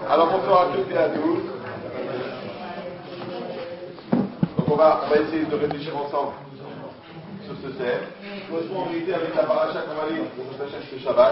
Alors bonsoir à toutes et à tous. Donc on va essayer de réfléchir ensemble sur ce thème. Correspond en vérité avec la paracha qu'on va lire pour notre prochain ce Shabbat.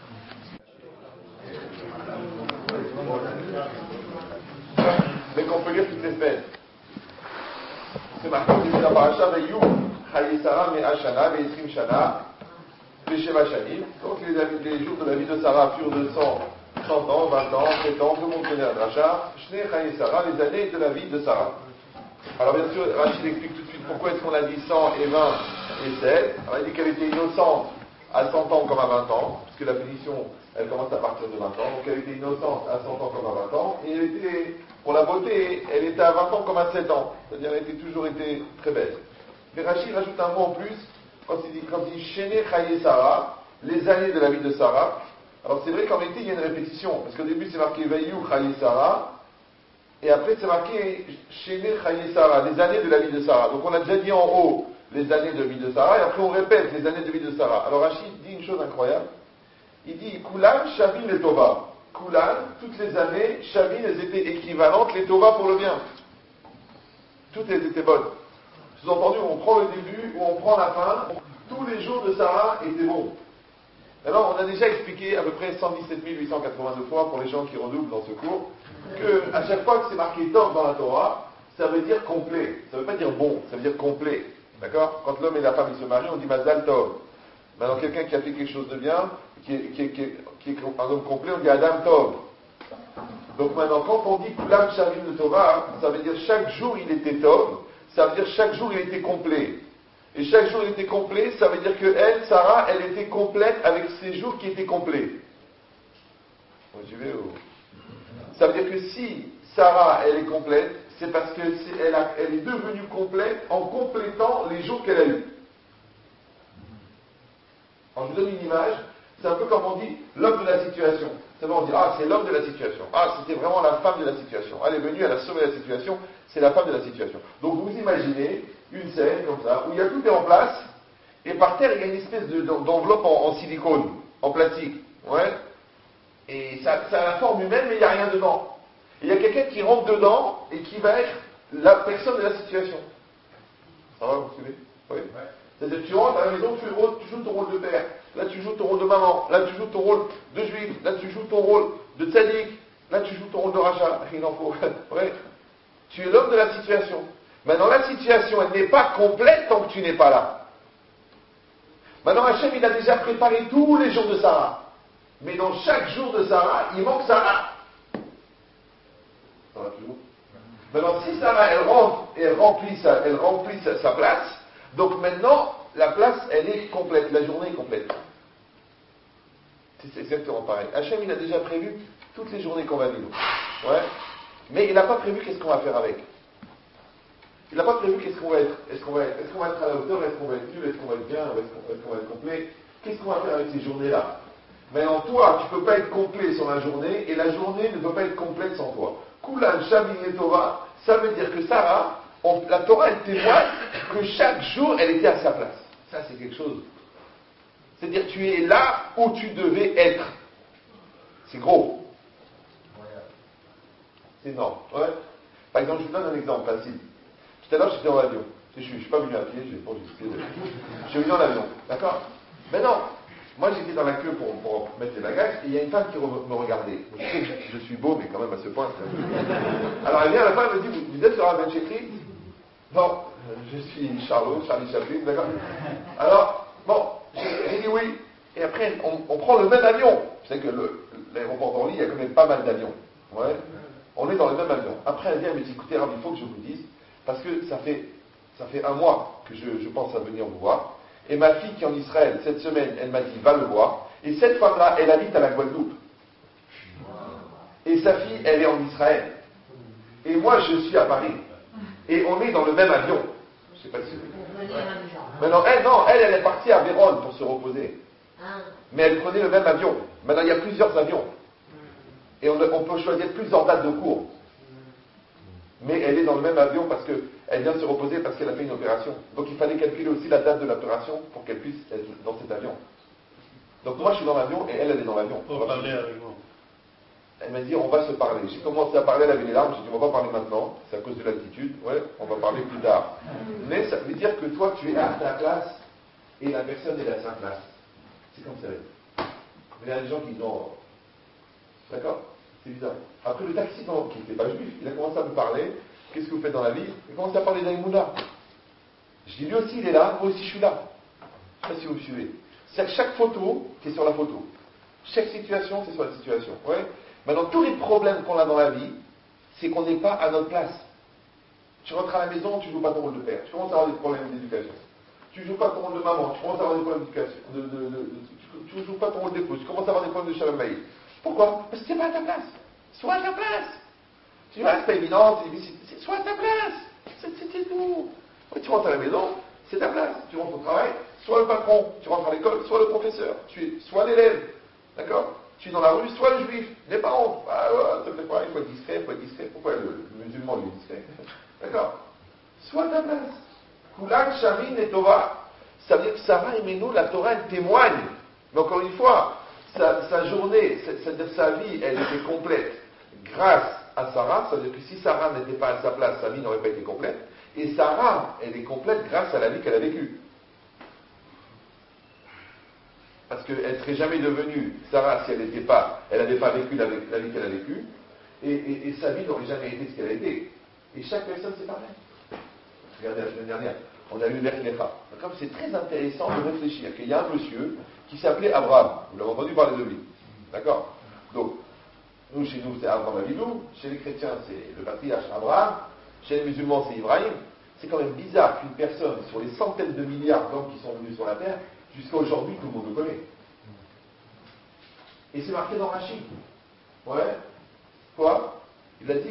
Mais qu'on peut lire toutes les semaines. C'est marqué au début de la paracha, Veyu, Chayesara, Me'ashana, Ve'esrim Shana, Ve'sheva Shanim. Donc les jours de la vie de Sarah furent de 100 ans, 20 ans, 7 ans, tout le monde connaît un dracha. Shne Chayesara, les années de la vie de Sarah. Alors bien sûr, Rachid explique tout de suite pourquoi est-ce qu'on a dit 100 et 20 et 7. Alors il dit qu'elle était innocente à 100 ans comme à 20 ans, puisque la punition, elle commence à partir de 20 ans. Donc elle était innocente à 100 ans comme à 20 ans, et elle était, pour la beauté, elle était à 20 ans comme à 7 ans. C'est-à-dire elle était toujours été très belle. Mais Rachid rajoute un mot en plus, quand il dit Shene Chaye Sarah, les années de la vie de Sarah. Alors c'est vrai qu'en réalité, il y a une répétition, parce qu'au début c'est marqué Veyu Chaye Sarah, et après c'est marqué Shene Chaye Sarah, les années de la vie de Sarah. Donc on a déjà dit en haut les années de vie de Sarah, et après on répète les années de vie de Sarah. Alors Rachid dit une chose incroyable. Il dit Kulan, Shavin, les Tova. Kulan, toutes les années, Shavin, elles étaient équivalentes, les Tova pour le bien. Toutes elles étaient bonnes. Sous-entendu, on prend le début ou on prend la fin, tous les jours de Sarah étaient bons. Alors, on a déjà expliqué à peu près 117 882 fois, pour les gens qui redoublent dans ce cours, que à chaque fois que c'est marqué Tov dans la Torah, ça veut dire complet. Ça ne veut pas dire bon, ça veut dire complet. D'accord? Quand l'homme et la femme ils se marient, on dit Mazal Tov. Maintenant, quelqu'un qui a fait quelque chose de bien, qui est un homme complet, on dit Adam Tov. Donc maintenant, quand on dit Kulam Shavim de Torah, ça veut dire chaque jour il était Tov, ça veut dire chaque jour il était complet. Et chaque jour il était complet, ça veut dire que elle, Sarah, elle était complète avec ses jours qui étaient complets. Ça veut dire que si Sarah, elle est complète, c'est parce qu'elle est devenue complète en complétant les jours qu'elle a eus. Alors je vous donne une image, c'est un peu comme on dit l'homme de la situation. C'est bon, on dit, ah, c'est l'homme de la situation. Ah, c'était vraiment la femme de la situation. Elle est venue, elle a sauvé la situation, c'est la femme de la situation. Donc vous imaginez une scène comme ça, où il y a tout est en place, et par terre, il y a une espèce d'enveloppe en silicone, en plastique. Ouais. Et ça a la forme humaine, mais il n'y a rien dedans. Et il y a quelqu'un qui rentre dedans, et qui va être la personne de la situation. Ça va, vous suivez? Oui. Ouais. C'est-à-dire que tu rentres à la maison, tu joues ton rôle de père. Là, tu joues ton rôle de maman. Là, tu joues ton rôle de juif. Là, tu joues ton rôle de tzaddik. Là, tu joues ton rôle de rachat. Il en faut. Ouais. Tu es l'homme de la situation. Maintenant, la situation, elle n'est pas complète tant que tu n'es pas là. Maintenant, Hachem, il a déjà préparé tous les jours de Sarah. Mais dans chaque jour de Sarah, il manque Sarah. Ça va toujours. Maintenant, si Sarah, elle rentre et elle remplit sa place, donc maintenant, la place, elle est complète, la journée est complète. C'est exactement pareil. Hachem, il a déjà prévu toutes les journées qu'on va vivre. Ouais. Mais il n'a pas prévu qu'est-ce qu'on va faire avec. Il n'a pas prévu qu'est-ce qu'on va être. Est-ce qu'on va être à la hauteur, est-ce qu'on va être nul, est-ce qu'on va être bien, est-ce qu'on va être complet. Qu'est-ce qu'on va faire avec ces journées-là? Mais en toi, tu ne peux pas être complet sans la journée, et la journée ne peut pas être complète sans toi. Kulan Shavin et Torah, ça veut dire que Sarah, la Torah, elle témoigne que chaque jour, elle était à sa place. Ça, c'est quelque chose. C'est-à-dire, tu es là où tu devais être. C'est gros. C'est énorme. Ouais. Par exemple, je vous donne un exemple facile. Tout à l'heure, j'étais en avion. Je ne suis pas venu à pied, je suis venu en avion. D'accord? Mais non. Moi, j'étais dans la queue pour mettre les bagages, et il y a une femme qui me regardait. Je sais que je suis beau, mais quand même à ce point. Alors, elle vient à la fin, elle me dit, vous êtes sur la Chetri? Non, je suis Charlie Chaplin, d'accord? Alors, bon, j'ai dit oui. Et après, on prend le même avion. Vous savez que l'aéroport d'Orly, il y a quand même pas mal d'avions. Ouais. On est dans le même avion. Après, elle vient et me dit, écoutez, Rav, il faut que je vous dise, parce que ça fait un mois que je pense à venir vous voir. Et ma fille qui est en Israël, cette semaine, elle m'a dit, va le voir. Et cette femme-là, elle habite à la Guadeloupe. Et sa fille, elle est en Israël. Et moi, je suis à Paris. Et on est dans le même avion. Je ne sais pas si c'est... Maintenant, elle est partie à Vérone pour se reposer. Mais elle prenait le même avion. Maintenant, il y a plusieurs avions. Et on peut choisir plusieurs dates de cours. Mais elle est dans le même avion parce qu'elle vient se reposer parce qu'elle a fait une opération. Donc il fallait calculer aussi la date de l'opération pour qu'elle puisse être dans cet avion. Donc moi je suis dans l'avion et elle est dans l'avion. Pour parler avec moi. Elle m'a dit, on va se parler. J'ai commencé à parler, elle avait les larmes, j'ai dit, on va pas parler maintenant, c'est à cause de l'altitude, ouais, on va parler plus tard. Mais ça veut dire que toi, tu es à ta place, et la personne est à sa place. C'est comme ça. Mais il y a des gens qui disent, non, d'accord, c'est bizarre. Après, le taxi, qui n'était pas juif, il a commencé à me parler, qu'est-ce que vous faites dans la vie? Il a commencé à parler d'Aïmouna. Je dis, lui aussi, il est là, moi aussi, je suis là. Je ne sais pas si vous me suivez. C'est chaque photo qui est sur la photo. Chaque situation, c'est sur la situation. Ouais. Maintenant, tous les problèmes qu'on a dans la vie, c'est qu'on n'est pas à notre place. Tu rentres à la maison, tu ne joues pas ton rôle de père. Tu commences à avoir des problèmes d'éducation. Tu ne joues pas ton rôle de maman, tu commences à avoir des problèmes d'éducation. Tu ne joues pas ton rôle d'épouse, tu commences à avoir des problèmes de shalom bayit. Pourquoi? Parce que tu n'es pas à ta place. Sois à ta place. Tu vois, c'est pas évident, sois à ta place. C'est tout. Ouais, tu rentres à la maison, c'est ta place. Tu rentres au travail, soit le patron, tu rentres à l'école, soit le professeur. Tu es soit l'élève. D'accord? Tu es dans la rue, soit le juif. Les parents. Ah ouais, ça fait quoi? Il faut être discret, il faut être discret. Pourquoi le musulman lui est discret? D'accord? Sois à ta place. Kulak, Shamin et Tova. Ça veut dire que Sarah et Menou, la Torah, elle témoigne. Mais encore une fois, sa journée, c'est-à-dire sa vie, elle était complète grâce à Sarah. Ça veut dire que si Sarah n'était pas à sa place, sa vie n'aurait pas été complète. Et Sarah, elle est complète grâce à la vie qu'elle a vécue. Parce qu'elle ne serait jamais devenue Sarah si elle n'avait pas vécu la vie qu'elle a vécue. Et sa vie n'aurait jamais été ce qu'elle a été. Et chaque personne, c'est pareil. Regardez, la semaine dernière, on a lu l'Echlecha. Comme c'est très intéressant de réfléchir qu'il y a un monsieur qui s'appelait Abraham. Vous l'avez entendu parler de lui. D'accord? Donc, nous, chez nous, c'est Abraham Avidou. Chez les chrétiens, c'est le patriarche Abraham. Chez les musulmans, c'est Ibrahim. C'est quand même bizarre qu'une personne, sur les centaines de milliards d'hommes qui sont venus sur la terre, jusqu'à aujourd'hui, tout le monde le connaît. Et c'est marqué dans Rachid. Ouais. Quoi? Il a dit,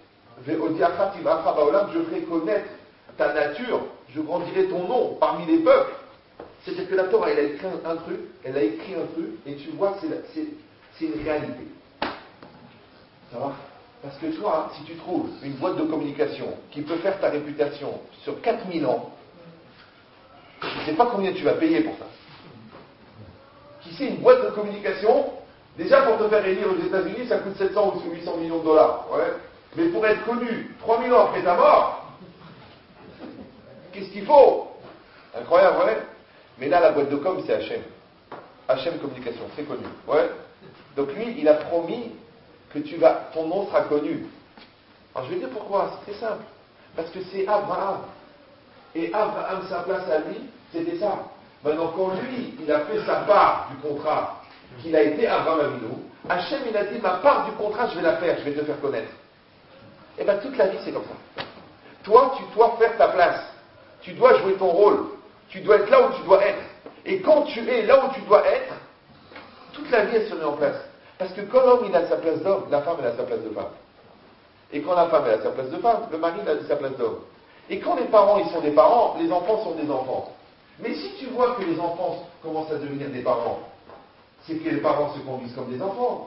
je ferai connaître ta nature, je grandirai ton nom parmi les peuples. C'est-à-dire que la Torah, elle a écrit un truc, et tu vois que c'est une réalité. Ça va? Parce que toi, si tu trouves une boîte de communication qui peut faire ta réputation sur 4000 ans, je ne sais pas combien tu vas payer pour ça. Qui sait, une boîte de communication, déjà pour te faire élire aux États-Unis, ça coûte 700 ou 800 millions de dollars. Ouais. Mais pour être connu 3000 ans après ta mort, qu'est-ce qu'il faut? Incroyable, ouais. Mais là, la boîte de com, c'est Hachem. Hachem Communication, c'est connu. Ouais. Donc lui, il a promis que ton nom sera connu. Alors je vais dire pourquoi, c'est très simple. Parce que c'est Abraham. Et Abraham, sa place à lui, c'était ça. Maintenant, quand lui, il a fait sa part du contrat, qu'il a été Abraham Avinu, Hachem, il a dit, ma part du contrat, je vais la faire, je vais te faire connaître. Et bien, toute la vie, c'est comme ça. Toi, tu dois faire ta place. Tu dois jouer ton rôle. Tu dois être là où tu dois être. Et quand tu es là où tu dois être, toute la vie, elle se met en place. Parce que quand l'homme, il a sa place d'homme, la femme, elle a sa place de femme. Et quand la femme, elle a sa place de femme, le mari, il a sa place d'homme. Et quand les parents, ils sont des parents, les enfants sont des enfants. Mais si tu vois que les enfants commencent à devenir des parents, c'est que les parents se conduisent comme des enfants.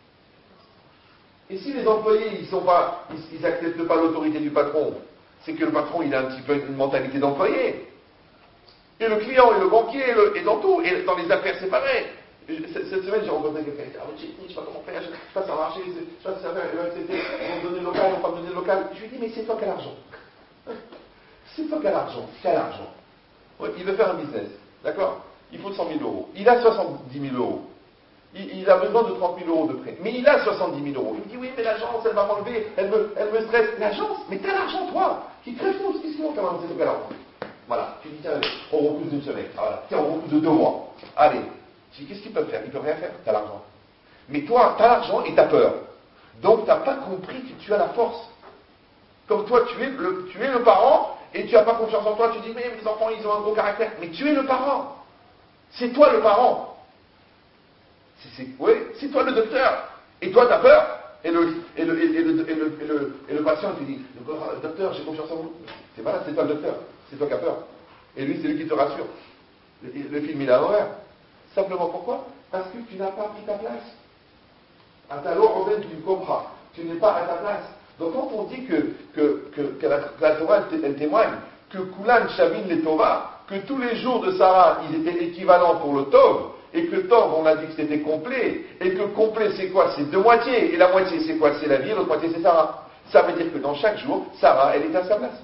Et si les employés, ils n'acceptent pas l'autorité du patron, c'est que le patron, il a un petit peu une mentalité d'employé. Et le client, et le banquier, et dans tout. Et dans les affaires, c'est pareil. Cette semaine, j'ai rencontré quelqu'un qui dit, je ne sais pas comment faire, je ne sais pas si ça va marcher, je ne sais pas si ça va accepter, on va me donner le local, on va me donner le local. Je lui dis, mais c'est toi qui as l'argent. C'est toi qui as l'argent. Quel argent? Ouais, il veut faire un business, d'accord? Il faut 100 000 euros. Il a 70 000 euros. Il a besoin de 30 000 euros de prêt. Mais il a 70 000 euros. Je lui dis, oui, mais l'agence, elle va m'enlever, elle me stresse. L'agence, mais t'as l'argent, toi, qui te refuse, qu'est-ce qu'ils vont faire? C'est quel argent? Voilà, tu dis, tiens, on repousse d'une semaine. Voilà. Tiens, on repousse de 2 mois. Allez. Je dis, qu'est-ce qu'ils peuvent faire? Ils ne peuvent rien faire, t'as l'argent. Mais toi, t'as l'argent et t'as peur. Donc, t'as pas compris que tu as la force. Comme toi, tu es le parent, et tu n'as pas confiance en toi, tu dis, mais les enfants, ils ont un gros caractère. Mais tu es le parent. C'est toi le parent. Oui, c'est toi le docteur. Et toi, tu as peur. Et le patient, il te dit, docteur, j'ai confiance en vous. C'est pas là, c'est toi le docteur. C'est toi qui as peur. Et lui, c'est lui qui te rassure. Le film, il est à l'envers. Simplement pourquoi? Parce que tu n'as pas pris ta place. À ta loi, tu comprends. Tu n'es pas à ta place. Donc quand on dit que la Torah, elle témoigne, que Kulan Shavin les Tova, que tous les jours de Sarah, ils étaient équivalents pour le Tov, et que Tov, on a dit que c'était complet, et que complet c'est quoi? C'est deux moitiés, et la moitié c'est quoi? C'est la vie, l'autre moitié c'est Sarah. Ça veut dire que dans chaque jour, Sarah, elle est à sa place.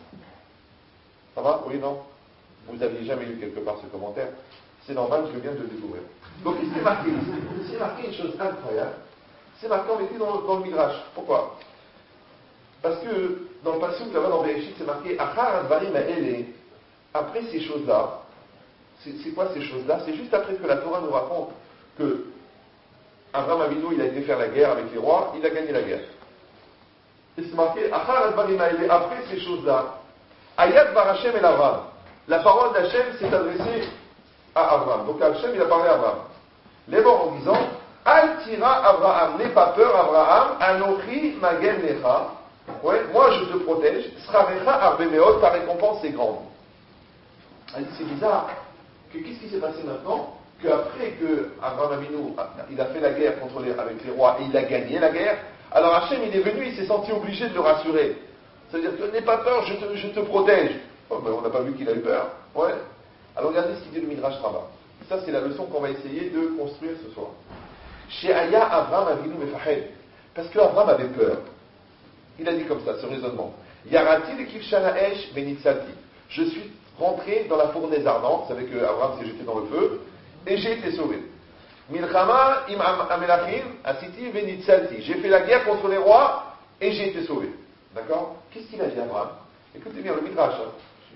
Ça va? Oui, non? Vous n'aviez jamais lu quelque part ce commentaire. C'est normal, je viens de le découvrir. Donc il s'est marqué ici. Il s'est marqué une chose incroyable. C'est marqué en été dans le Midrash. Pourquoi? Parce que dans le passage là-bas dans Bereshit, c'est marqué Achar advarim ha'ele. Après ces choses-là, c'est quoi ces choses-là? C'est juste après que la Torah nous raconte que Abraham Avinu, il a été faire la guerre avec les rois, il a gagné la guerre. Et c'est marqué Achar advarim ha'ele. Après ces choses-là, Ayat bar Hashem el Abraham. La parole d'Hachem s'est adressée à Abraham. Donc Hachem, il a parlé à Abraham. Les morts en disant Al tira Abraham, n'aie pas peur Abraham, Anochi magen lecha. Ouais, moi je te protège, Srarecha arbemeot, ta récompense est grande. Elle dit c'est bizarre, qu'est-ce qui s'est passé maintenant? Qu'après que Abraham Avinu, il a fait la guerre avec les rois et il a gagné la guerre, alors Hachem il est venu, il s'est senti obligé de le rassurer. C'est-à-dire que n'aie pas peur, je te protège. Oh, ben, on n'a pas vu qu'il a eu peur. Ouais. Alors regardez ce qu'il dit le Midrash Rabbah. Ça c'est la leçon qu'on va essayer de construire ce soir. Chez Aya Abraham Avinu Mefahed. Parce qu'Abraham avait peur. Il a dit comme ça, ce raisonnement. Yarati le Kivshana Esh Benitzalti. Je suis rentré dans la fournaise ardente. Vous savez qu'Abraham s'est jeté dans le feu. Et j'ai été sauvé. Milchama im amelachim asiti Benitzalti. J'ai fait la guerre contre les rois et j'ai été sauvé. D'accord? Qu'est-ce qu'il a dit Abraham? Écoutez bien le Midrash. Hein.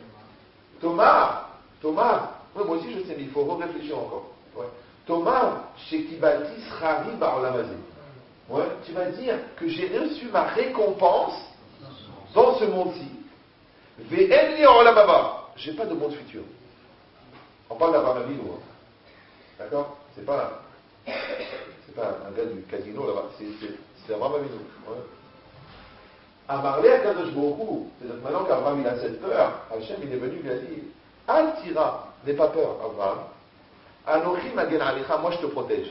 Thomas, ouais, moi aussi je sais, mais il faut réfléchir encore. Ouais. Thomas, chez Kibati Srari Barolamazé. Ouais, tu vas dire que j'ai reçu ma récompense dans ce monde-ci. Ve'enli olamaba. J'ai pas de monde futur. On parle d'Abraham Avinu. Hein. D'accord? C'est pas un gars du casino là-bas. C'est Abraham Avinu. Ouais. Amarlé à Kadosh Baruch. C'est-à-dire que maintenant qu'Abraham il a cette peur, Hachem il est venu, il a dit Al tira, n'aie pas peur, Abraham. Anochi magen alecha, moi je te protège.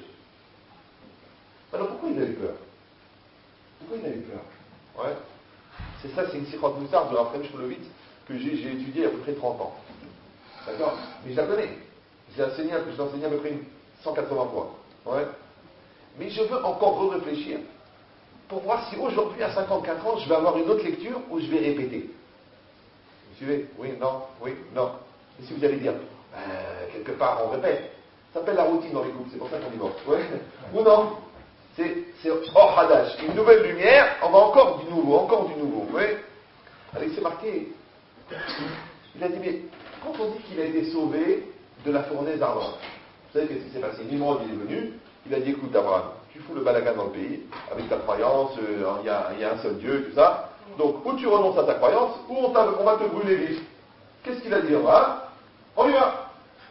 Alors pourquoi il a eu peur? Pourquoi il a eu peur? Ouais. C'est ça, c'est une sikhot moussard de Raphaël Shmulevitz que j'ai étudié il y a à peu près 30 ans. D'accord? Mais je la connais. Je l'ai enseigné à peu près 180 fois. Ouais. Mais je veux encore réfléchir pour voir si aujourd'hui, à 54 ans, je vais avoir une autre lecture ou je vais répéter. Vous suivez? Oui, non, oui, non. Et si vous allez dire, quelque part, on répète. Ça s'appelle la routine dans les couples, c'est pour ça qu'on divorce. Ouais. Ou non? C'est Or Hadash. Une nouvelle lumière, on va encore du nouveau. Oui. Alors il s'est marqué. Il a dit, mais quand on dit qu'il a été sauvé de la fournaise ardente, vous savez qu'est-ce qui s'est passé? Nimrod, il est venu, il a dit, écoute Abraham, tu fous le balagan dans le pays, avec ta croyance, il y a un seul Dieu, tout ça. Donc, ou tu renonces à ta croyance, ou on va te brûler vif. Qu'est-ce qu'il a dit Abraham? On y va.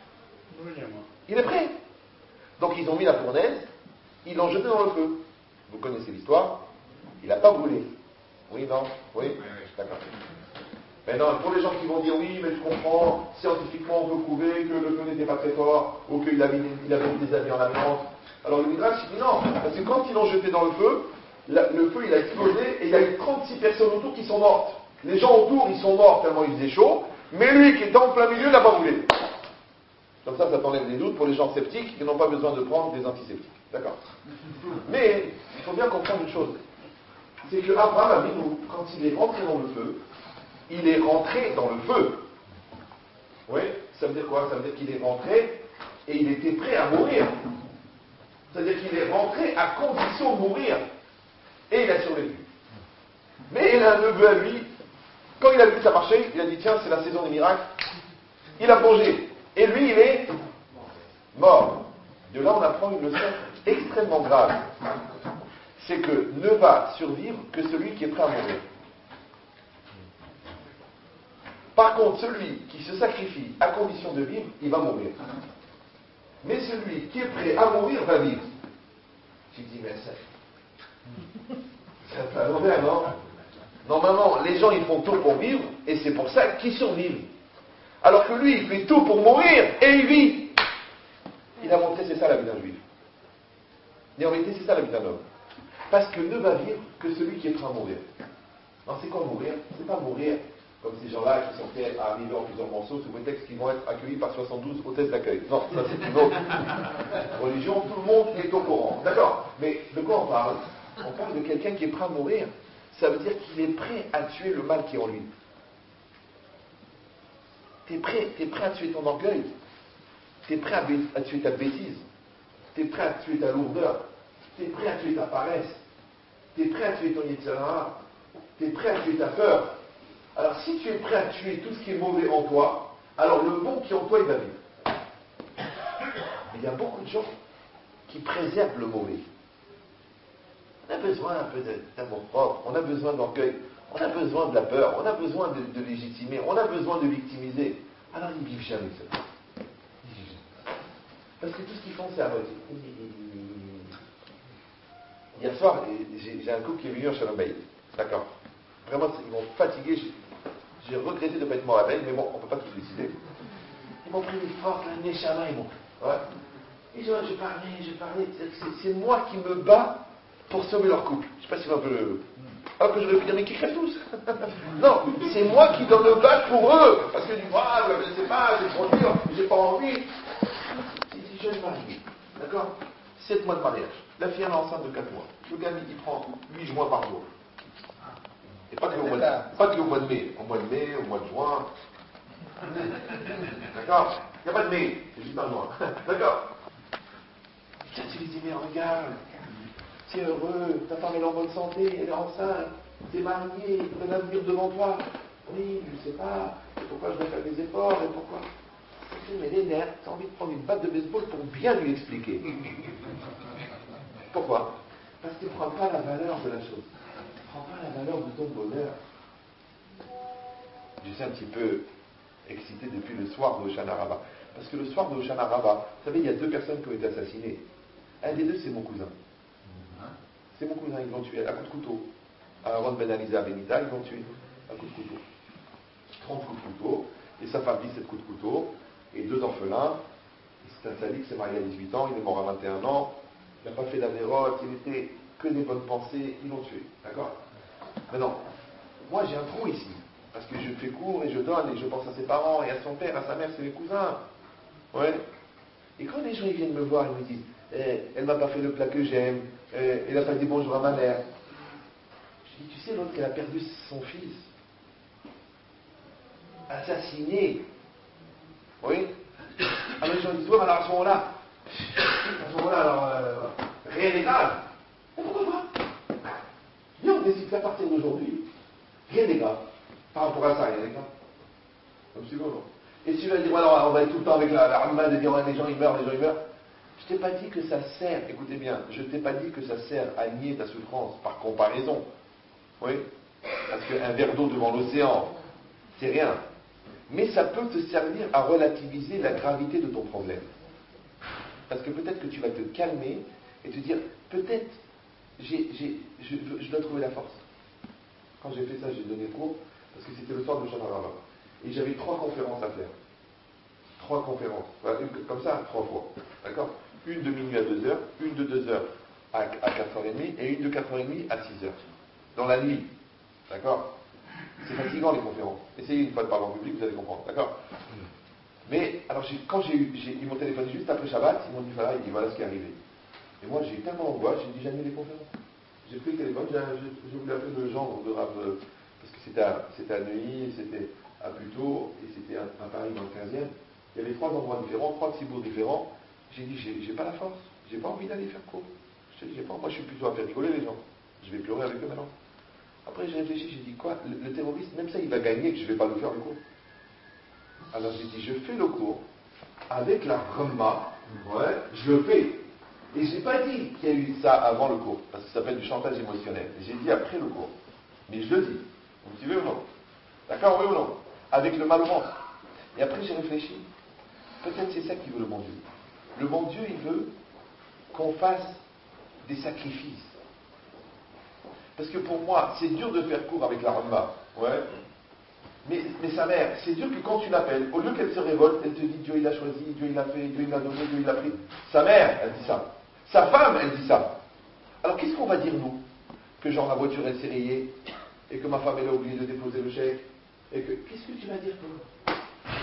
Il est prêt. Donc ils ont mis la fournaise, ils l'ont jeté dans le feu. Vous connaissez l'histoire, il n'a pas brûlé. Oui, non? Oui? D'accord. Maintenant, pour les gens qui vont dire oui, mais je comprends, scientifiquement on peut prouver que le feu n'était pas très fort, ou qu'il avait mis des amis en amiante. Alors le Midrash dit non, parce que quand ils l'ont jeté dans le feu il a explosé et il y a eu 36 personnes autour qui sont mortes. Les gens autour, ils sont morts tellement il faisait chaud, mais lui qui était en plein milieu, il n'a pas brûlé. Comme ça t'enlève des doutes pour les gens sceptiques qui n'ont pas besoin de prendre des antiseptiques. D'accord? Mais, il faut bien comprendre une chose. C'est que Abraham Avinu, quand il est rentré dans le feu, il est rentré dans le feu. Oui? Ça veut dire quoi? Ça veut dire qu'il est rentré et il était prêt à mourir. C'est-à-dire qu'il est rentré à condition de mourir. Et il a survécu. Mais il a un neveu à lui. Quand il a vu que ça marchait, il a dit tiens, c'est la saison des miracles. Il a plongé. Et lui, il est mort. De là, on apprend une leçon extrêmement grave. C'est que ne va survivre que celui qui est prêt à mourir. Par contre, celui qui se sacrifie à condition de vivre, il va mourir. Mais celui qui est prêt à mourir va vivre. Tu dis, mais c'est un peu à l'envers, non? Normalement, les gens, ils font tout pour vivre, et c'est pour ça qu'ils survivent. Alors que lui, il fait tout pour mourir, et il vit. Il a montré, c'est ça la vie d'un juif. Et en réalité, c'est ça la vie d'un homme. Parce que ne va vivre que celui qui est prêt à mourir. Alors c'est quoi mourir? C'est pas mourir Comme ces gens-là qui sont prêts à arriver en plusieurs morceaux sous prétexte qu'ils vont être accueillis par 72 hôtesses d'accueil. Non, ça c'est une autre religion, tout le monde est au courant. D'accord. Mais de quoi on parle? On parle de quelqu'un qui est prêt à mourir. Ça veut dire qu'il est prêt à tuer le mal qui est en lui. T'es prêt à tuer ton orgueil. T'es prêt à tuer ta bêtise. T'es prêt à tuer ta lourdeur. T'es prêt à tuer ta paresse. T'es prêt à tuer ton yitzhara. T'es prêt à tuer ta peur. Alors si tu es prêt à tuer tout ce qui est mauvais en toi, alors le bon qui est en toi, il va vivre. Mais il y a beaucoup de gens qui préservent le mauvais. On a besoin un peu d'amour propre, on a besoin d'orgueil, on a besoin de la peur, on a besoin de légitimer, on a besoin de victimiser. Alors ils ne vivent jamais ça. Parce que tout ce qu'ils font, c'est à moitié. Hier soir, j'ai un couple qui est venu à Shalom Bayit. D'accord. Vraiment, ils m'ont fatigué. J'ai regretté de ne pas être mort à veille, mais bon, on ne peut pas tout décider. Ils m'ont pris des fortes, la neshama, ils m'ont. Ouais. Et je parlais. C'est moi qui me bats pour sauver leur couple. Je ne sais pas si c'est un peu. Alors que j'aurais pu dire, mais qu'ils crèvent tous. Non, c'est moi qui dois me battre pour eux. Parce que du coup, je ne sais pas, j'ai trop dur, j'ai pas envie. C'est jeune marié. D'accord. 7 mois de mariage. La fille est enceinte de 4 mois. Le gars, il prend 8 joints par jour. Et pas que au mois de mai. Au mois de mai, au mois de juin. D'accord. Il n'y a pas de mai. C'est juste un juin. D'accord. Tiens, tu lui dis, mais regarde. Tu es heureux. Ta femme est en bonne santé. Elle est enceinte. Tu es marié. Tu as un avenir devant toi. Oui, je ne sais pas. Pourquoi je dois faire des efforts et pourquoi. Mais les nerfs, tu as envie de prendre une batte de baseball pour bien lui expliquer. Pourquoi? Parce qu'il ne prend pas la valeur de la chose. Il ne prend pas la valeur de ton bonheur. Je suis un petit peu excité depuis le soir de Hoshana Rabbah. Parce que le soir de Hoshana Rabbah, vous savez, il y a 2 personnes qui ont été assassinées. Un des 2, c'est mon cousin. C'est mon cousin, ils l'ont tué à coup de couteau. À Aaron Ben Aliza Benita, ils l'ont tué à coup de couteau. 30 coups de couteau. Et sa femme 17 coups de couteau. Et 2 orphelins. C'est un sadique, s'est marié à 18 ans, il est mort à 21 ans. Il n'a pas fait d'avérote, il n'était que des bonnes pensées, ils l'ont tué. D'accord? Maintenant, moi j'ai un trou ici. Parce que je fais cours et je donne et je pense à ses parents et à son père, à sa mère, c'est mes cousins. Ouais. Et quand les gens ils viennent me voir, ils me disent elle m'a pas fait le plat que j'aime, elle n'a pas dit bonjour à ma mère. Je dis, tu sais, l'autre, elle a perdu son fils. Assassiné. Oui. Alors les gens disent, ouais, mais alors à ce moment-là, alors, rien n'est grave. Mais pourquoi pas? Viens, on décide qu'à partir d'aujourd'hui, rien n'est grave. Par rapport à ça, rien n'est grave. Comme si bon. Et si tu vas dire, alors, on va être tout le temps avec la ramade et dire, ouais, les gens ils meurent. Je t'ai pas dit que ça sert, écoutez bien, je t'ai pas dit que ça sert à nier ta souffrance, par comparaison. Oui. Parce qu'un verre d'eau devant l'océan, c'est rien. Mais ça peut te servir à relativiser la gravité de ton problème. Parce que peut-être que tu vas te calmer et te dire, peut-être, je dois trouver la force. Quand j'ai fait ça, j'ai donné le cours, parce que c'était le soir de Hoshana Rabbah. Et j'avais 3 conférences à faire. 3 conférences. Voilà, comme ça, 3 fois. D'accord? Une de minuit à 2h, une de 2h à 4h30 et une de 4h30 à 6h. Dans la nuit. D'accord? C'est fatigant les conférences. Essayez une fois de parler en public, vous allez comprendre. D'accord? Mais, alors, quand ils m'ont téléphoné juste après Shabbat, ils m'ont dit, voilà ce qui est arrivé. Et moi, j'ai eu tellement d'angoisse, j'ai dit, j'annule les conférences. J'ai pris le téléphone, j'ai voulu appeler le gendre de Rav, parce que c'était à Neuilly, c'était à Puteaux, et c'était à Paris dans le 15e. Il y avait 3 endroits différents, 3 tsibours différents. J'ai dit, j'ai pas la force, j'ai pas envie d'aller faire cours. Je te dis, moi je suis plutôt à faire rigoler les gens. Je vais pleurer avec eux maintenant. Après j'ai réfléchi, j'ai dit quoi, le terroriste, même ça il va gagner que je vais pas le faire le cours. Alors j'ai dit, je fais le cours avec la Rama, ouais, je le fais. Et je n'ai pas dit qu'il y a eu ça avant le cours, parce que ça s'appelle du chantage émotionnel. J'ai dit après le cours. Mais je le dis. Vous me suivez ou non? D'accord, oui ou non? Avec le mal au ventre. Et après j'ai réfléchi. Peut-être c'est ça qu'il veut le bon Dieu. Le bon Dieu, il veut qu'on fasse des sacrifices. Parce que pour moi, c'est dur de faire cours avec la Rama. Ouais. Mais sa mère, c'est dur que quand tu l'appelles, au lieu qu'elle se révolte, elle te dit Dieu il a choisi, Dieu il a fait, Dieu il a donné, Dieu il a pris. Sa mère, elle dit ça. Sa femme, elle dit ça. Alors qu'est-ce qu'on va dire nous? Que genre la voiture elle s'est rayée et que ma femme elle a oublié de déposer le chèque et que, qu'est-ce que tu vas dire toi?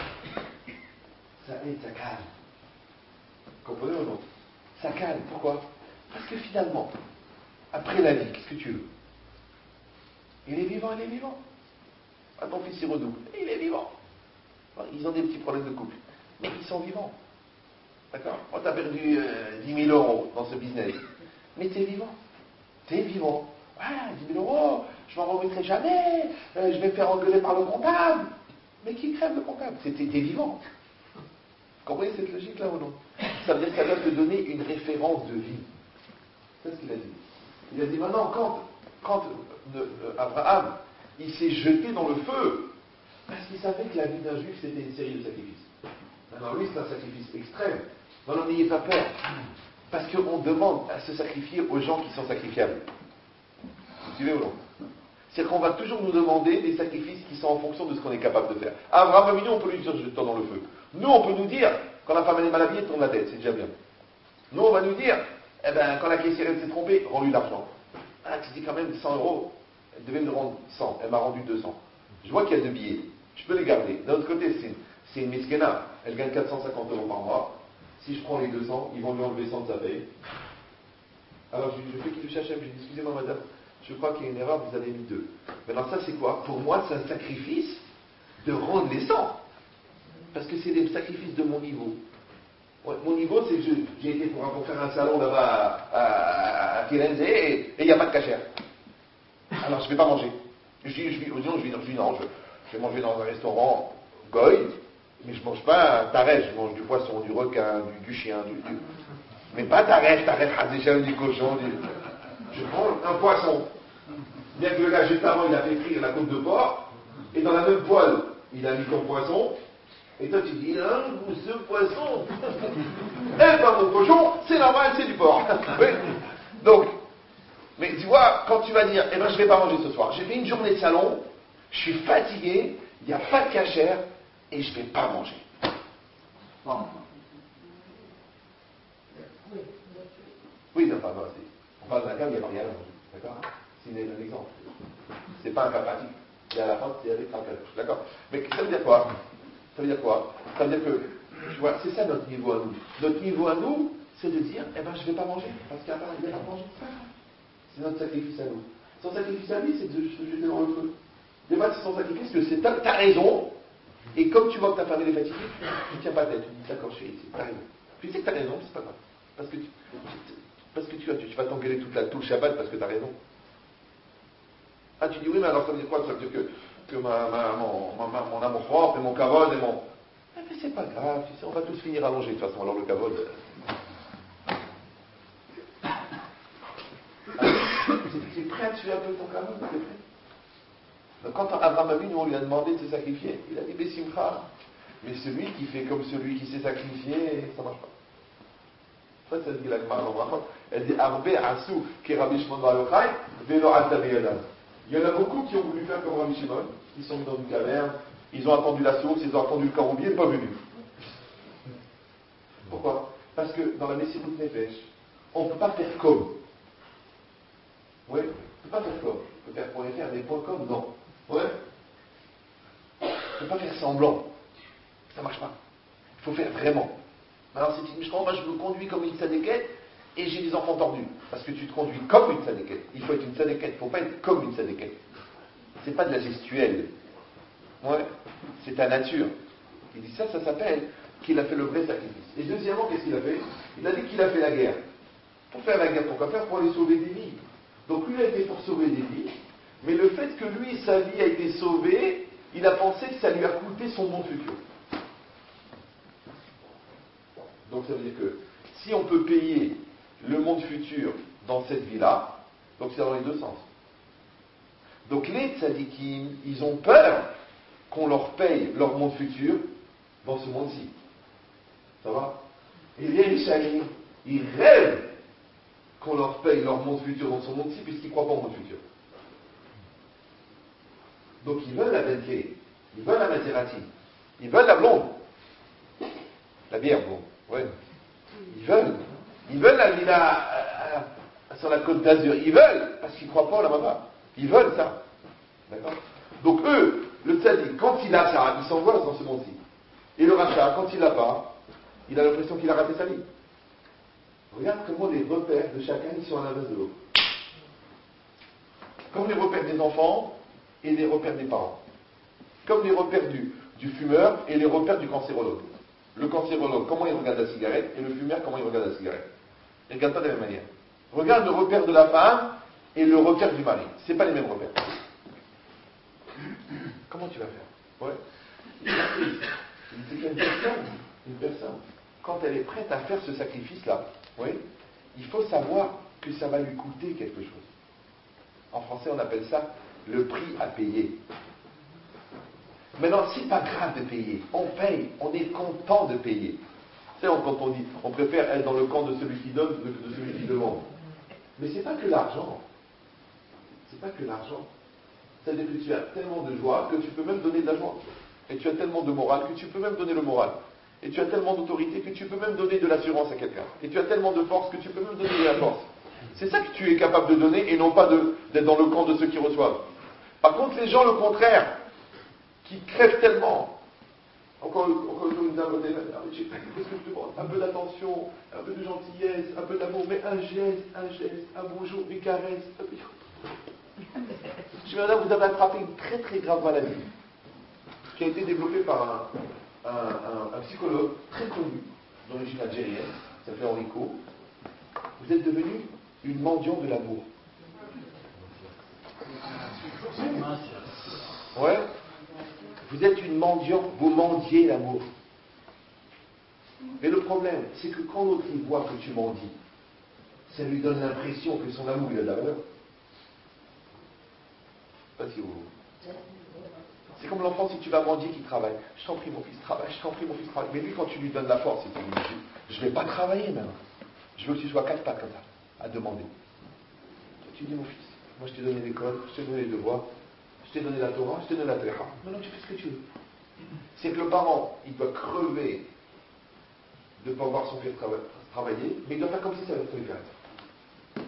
Ça aide, ça calme. Comprenez ou non? Ça calme. Pourquoi? Parce que finalement, après la vie, qu'est-ce que tu veux? Il est vivant, il est vivant. Ah, ton fils, il redouble. Il est vivant. Ils ont des petits problèmes de couple. Mais ils sont vivants. D'accord? Moi, tu as perdu 10 000 euros dans ce business. Mais tu es vivant. Tu es vivant. Ouais, 10 000 euros, je m'en remettrai jamais. Je vais me faire engueuler par le comptable. Mais qui crève le comptable? T'es vivant. Vous comprenez cette logique-là ou non? Ça veut dire que ça doit te donner une référence de vie. C'est ce qu'il a dit. Il a dit maintenant, quand Abraham, il s'est jeté dans le feu, parce qu'il savait que la vie d'un juif, c'était une série de sacrifices. Maintenant, lui, c'est un sacrifice extrême. Non, n'ayez pas peur. Parce qu'on demande à se sacrifier aux gens qui sont sacrifiables. Vous suivez ou non? C'est-à-dire qu'on va toujours nous demander des sacrifices qui sont en fonction de ce qu'on est capable de faire. Abraham Avinu, on peut lui dire, je te tends dans le feu. Nous, on peut nous dire, quand la femme elle est mal habillée, tourne la tête, c'est déjà bien. Nous, on va nous dire, eh ben, quand la caissière s'est trompée, rends-lui l'argent. Ah, tu dis quand même 100 euros, elle devait me rendre 100, elle m'a rendu 200. Je vois qu'il y a 2 billets, je peux les garder. D'un autre côté, c'est une miskena, elle gagne 450 euros par mois. Si je prends les 200, ils vont lui enlever 100 de sa paye. Alors je fais Kiddush Hashem, j'ai dit, excusez-moi madame, je crois qu'il y a une erreur, vous avez mis 2. Maintenant ça c'est quoi? Pour moi c'est un sacrifice de rendre les 100. Parce que c'est des sacrifices de mon niveau. Ouais, mon niveau c'est que j'ai été pour faire un salon là-bas à Firenze et il n'y a pas de cachère. Alors je ne vais pas manger. Je dis non, je vais manger dans un restaurant goy, mais je ne mange pas un tarèche, je mange du poisson, du requin, du chien, mais pas tarèche, du cochon, je prends un poisson. Bien que le gars juste avant il a fait frire la côte de porc, et dans la même poêle, il a mis ton poisson, et toi tu dis, il a un goût ce poisson. Eh ben mon cochon, c'est normal, c'est du porc. Oui. Donc, mais tu vois, quand tu vas dire, eh ben je ne vais pas manger ce soir, j'ai fait une journée de salon, je suis fatigué, il n'y a pas de cachère, et je ne vais pas manger. Bon. Oui, non, pas on parle d'un cas où il n'y a rien à manger. D'accord? C'est un exemple. C'est pas un cas pratique. Et à la fin, c'est avec un cas. D'accord? Mais ça veut dire quoi? Ça veut dire quoi? Ça veut dire que, tu vois, c'est ça notre niveau à nous. Notre niveau à nous, c'est de dire, eh ben je ne vais pas manger, parce qu'il n'y a pas à manger. C'est notre sacrifice à nous. Son sacrifice à lui, c'est de se jeter dans le feu. Des fois, c'est son sacrifice, que c'est t'as raison, et comme tu vois que ta femme est fatiguée, tu ne tiens pas tête, tu dis d'accord, je suis ici, t'as raison. Tu sais que t'as raison, c'est pas grave. Parce que tu vas t'engueuler tout le Shabbat parce que t'as raison. Ah, tu dis oui, mais alors ça veut dire quoi? Ça veut dire que mon amour propre et mon kavod et mon... Ah, mais c'est pas grave, tu sais, on va tous finir allongés de toute façon, alors le kavod... Tu es prêt à tuer un peu ton kavod? Tu es prêt? Donc quand Abraham Avinu, on lui a demandé de se sacrifier, il a dit Bessimcha. Mais celui qui fait comme celui qui s'est sacrifié, ça ne marche pas. Ça dit la Gemara dans Brachot. Elle dit Arbe Asou qui Rabbi Shimon Bar Yochai, Velo Al-Tabeyadam. Il y en a beaucoup qui ont voulu faire comme Rabbi Shimon, ils sont dans une caverne, ils ont attendu la source, ils ont attendu le caroubier, ils ne sont pas venus. Pourquoi? Parce que dans la Messirut Nefesh, on ne peut pas faire comme. Oui, on ne peut pas faire comme. On pourrait faire des points comme, non. Ouais. On ne peut pas faire semblant. Ça ne marche pas. Il faut faire vraiment. Alors c'est une Mishkan, moi je me conduis comme une tzadékette et j'ai des enfants tordus. Parce que tu te conduis comme une tzadékette. Il faut être une tzadékette, il ne faut pas être comme une tzadékette. C'est pas de la gestuelle. Ouais. C'est ta nature. Il dit ça s'appelle qu'il a fait le vrai sacrifice. Et deuxièmement, qu'est-ce qu'il a fait? Il a dit qu'il a fait la guerre. Pour faire la guerre, pourquoi faire? Pour aller sauver des vies. Donc lui a été pour sauver des vies, mais le fait que lui, sa vie a été sauvée, il a pensé que ça lui a coûté son monde futur. Donc ça veut dire que si on peut payer le monde futur dans cette vie-là, donc c'est dans les deux sens. Donc les tzadikim, ils ont peur qu'on leur paye leur monde futur dans ce monde-ci. Ça va? Et les chalim, ils rêvent qu'on leur paye leur monde futur dans ce monde-ci puisqu'ils ne croient pas au monde futur. Donc ils veulent la Bentley, ils veulent la Maserati, ils veulent la blonde, la bière blonde, ouais. Ils veulent la villa sur la côte d'Azur, ils veulent, parce qu'ils ne croient pas au Lamaba. Ils veulent ça. D'accord? Donc eux, Le tzaddik, quand il a ça, il s'envole dans ce monde-ci. Et le rachat, quand il l'a pas, il a l'impression qu'il a raté sa vie. Regarde comment les repères de chacun ils sont à l'inverse de l'autre. Comme les repères des enfants et les repères des parents. Comme les repères du fumeur et les repères du cancérologue. Le cancérologue, comment il regarde la cigarette, et le fumeur, comment il regarde la cigarette. Il ne regarde pas de la même manière. Regarde le repère de la femme et le repère du mari. Ce n'est pas les mêmes repères. Comment tu vas faire? Ouais. Une personne, quand elle est prête à faire ce sacrifice-là, oui, il faut savoir que ça va lui coûter quelque chose. En français, on appelle ça le prix à payer. Maintenant, c'est pas grave de payer. On paye, on est content de payer. Tu sais, quand on dit, on préfère être dans le camp de celui qui donne que de celui qui demande. Mais c'est pas que l'argent. C'est pas que l'argent. C'est-à-dire que tu as tellement de joie que tu peux même donner de la joie. Et tu as tellement de morale que tu peux même donner le moral. Et tu as tellement d'autorité que tu peux même donner de l'assurance à quelqu'un. Et tu as tellement de force que tu peux même donner de la force. C'est ça que tu es capable de donner et non pas d'être dans le camp de ceux qui reçoivent. Par contre, les gens, le contraire, qui crèvent tellement. Encore une dame au téléphone, qu'est-ce que je te demande? Un peu d'attention, un peu de gentillesse, un peu d'amour, mais un geste, un bonjour, une caresse. Je dis, madame, vous avez attrapé une très très grave maladie qui a été développée par un psychologue très connu, d'origine algérienne, ça s'appelle Enrico. Vous êtes devenu une mendiante de l'amour. Ouais. Vous êtes une mendiante, vous mendiez l'amour. Mais le problème, c'est que quand l'autre il voit que tu mendies, ça lui donne l'impression que son amour il a de la valeur. Pas si vous. C'est comme l'enfant, si tu vas mendier qui travaille. Je t'en prie, mon fils, travaille. Je t'en prie, mon fils, travaille. Mais lui, quand tu lui donnes la force, il te dit, je ne vais pas travailler maintenant. Je veux que tu sois 4 pattes comme ça, à demander. Tu dis, mon fils, moi je t'ai donné l'école, je t'ai donné les devoirs, je t'ai donné la Torah, je t'ai donné la Téra. Maintenant, tu fais ce que tu veux. C'est que le parent, il doit crever de ne pas voir son fils travailler, mais il doit faire comme si ça avait fait le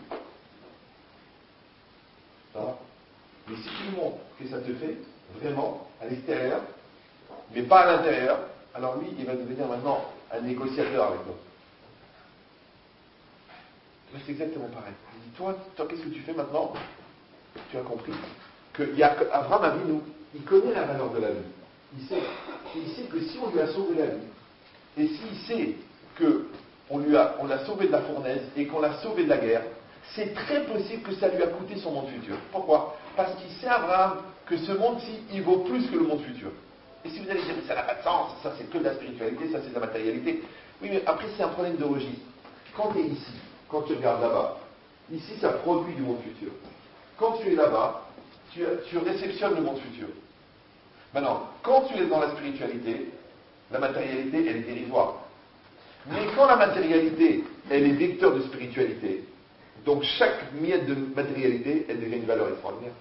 Voilà. Mais si tu lui montres que ça te fait, vraiment, à l'extérieur, mais pas à l'intérieur, alors lui, il va devenir maintenant un négociateur avec toi. C'est exactement pareil. Il dit, toi, qu'est-ce que tu fais maintenant? Tu as compris qu'Abraham Avinu, il connaît la valeur de la vie. Il sait que si on lui a sauvé la vie, et s'il sait qu'on l'a sauvé de la fournaise et qu'on l'a sauvé de la guerre, c'est très possible que ça lui a coûté son monde futur. Pourquoi? Parce qu'il sait, Abraham, que ce monde-ci, il vaut plus que le monde futur. Et si vous allez dire, mais ça n'a pas de sens, ça c'est que de la spiritualité, ça c'est de la matérialité. Oui, mais après c'est un problème de registre. Quand tu es ici, quand tu regardes là-bas, ici ça produit du monde futur. Quand tu es là-bas, tu réceptionnes le monde futur. Maintenant, quand tu es dans la spiritualité, la matérialité, elle est dérisoire. Mais quand la matérialité, elle est vecteur de spiritualité, donc chaque miette de matérialité, elle devient une valeur extraordinaire.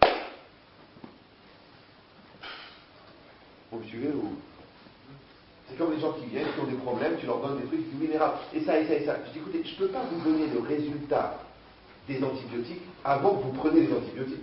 Vous me suivez ou... C'est comme les gens qui viennent, qui ont des problèmes, tu leur donnes des trucs minéraux, et ça, et ça, et ça. Je dis, écoutez, je ne peux pas vous donner le résultat des antibiotiques avant que vous preniez les antibiotiques.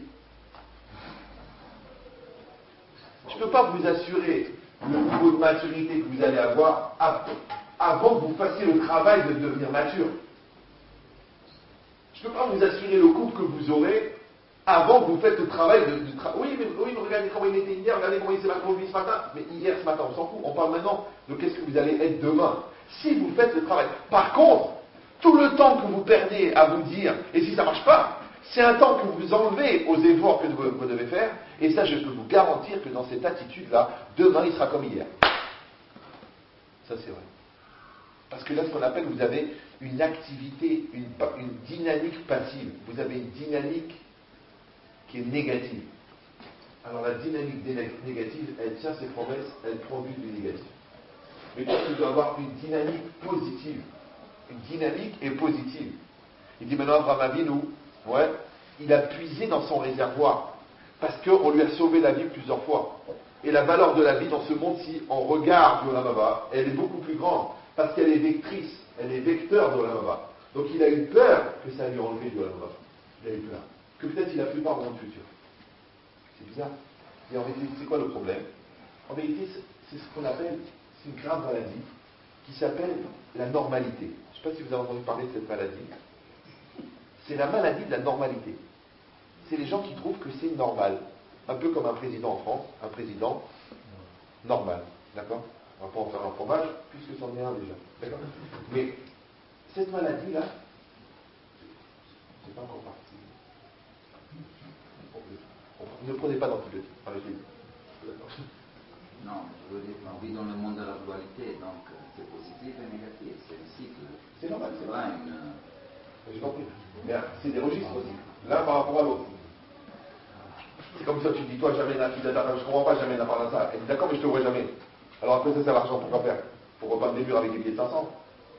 Je ne peux pas vous assurer le niveau de maturité que vous allez avoir avant que vous fassiez le travail de devenir mature. Je ne peux pas vous assurer le couple que vous aurez avant que vous faites le travail du travail. Oui, mais regardez comment il était hier, regardez comment il s'est conduit ce matin. Mais hier, ce matin, on s'en fout. On parle maintenant de qu'est-ce que vous allez être demain. Si vous faites le travail. Par contre, tout le temps que vous perdez à vous dire, et si ça ne marche pas, c'est un temps que vous enlevez aux efforts que vous devez faire. Et ça, je peux vous garantir que dans cette attitude-là, demain, il sera comme hier. Ça, c'est vrai. Parce que là, ce qu'on appelle, vous avez une activité, une dynamique passive. Vous avez une dynamique qui est négative. Alors la dynamique négative, elle tient ses promesses, elle produit du négatif. Mais toi, tu dois avoir une dynamique positive. Une dynamique est positive. Il dit maintenant, Abraham Avinu, ouais, il a puisé dans son réservoir, parce qu'on lui a sauvé la vie plusieurs fois. Et la valeur de la vie dans ce monde-ci, en regard de Olamaba, elle est beaucoup plus grande, parce qu'elle est vectrice, elle est vecteur de Olamaba. Donc il a eu peur que ça lui enlève de Olamaba. Il a eu peur. Que peut-être il a plus peur dans le futur. C'est bizarre. Et en vérité, c'est quoi le problème? En vérité, c'est ce qu'on appelle, c'est une grave maladie qui s'appelle la normalité. Je ne sais pas si vous avez entendu parler de cette maladie. C'est la maladie de la normalité. C'est les gens qui trouvent que c'est normal. Un peu comme un président en France, un président normal. D'accord? On ne va pas en faire un fromage, puisque c'en est un déjà. D'accord? Mais cette maladie-là, c'est pas encore parti. Ne prenez pas d'antibiotiques. Non, je veux dire qu'on vit dans le monde de la dualité, donc c'est positif et négatif, c'est un cycle. C'est normal, c'est pas vrai. une... J'ai compris. Mais c'est des registres aussi. L'un par rapport à l'autre. C'est comme ça, tu dis, toi, jamais n'a je ne comprends pas, jamais n'a parlé de ça. Elle dit, d'accord, mais je te vois jamais. Alors après, ça, c'est l'argent, pourquoi faire? Pour repeindre des murs avec des billets de 500.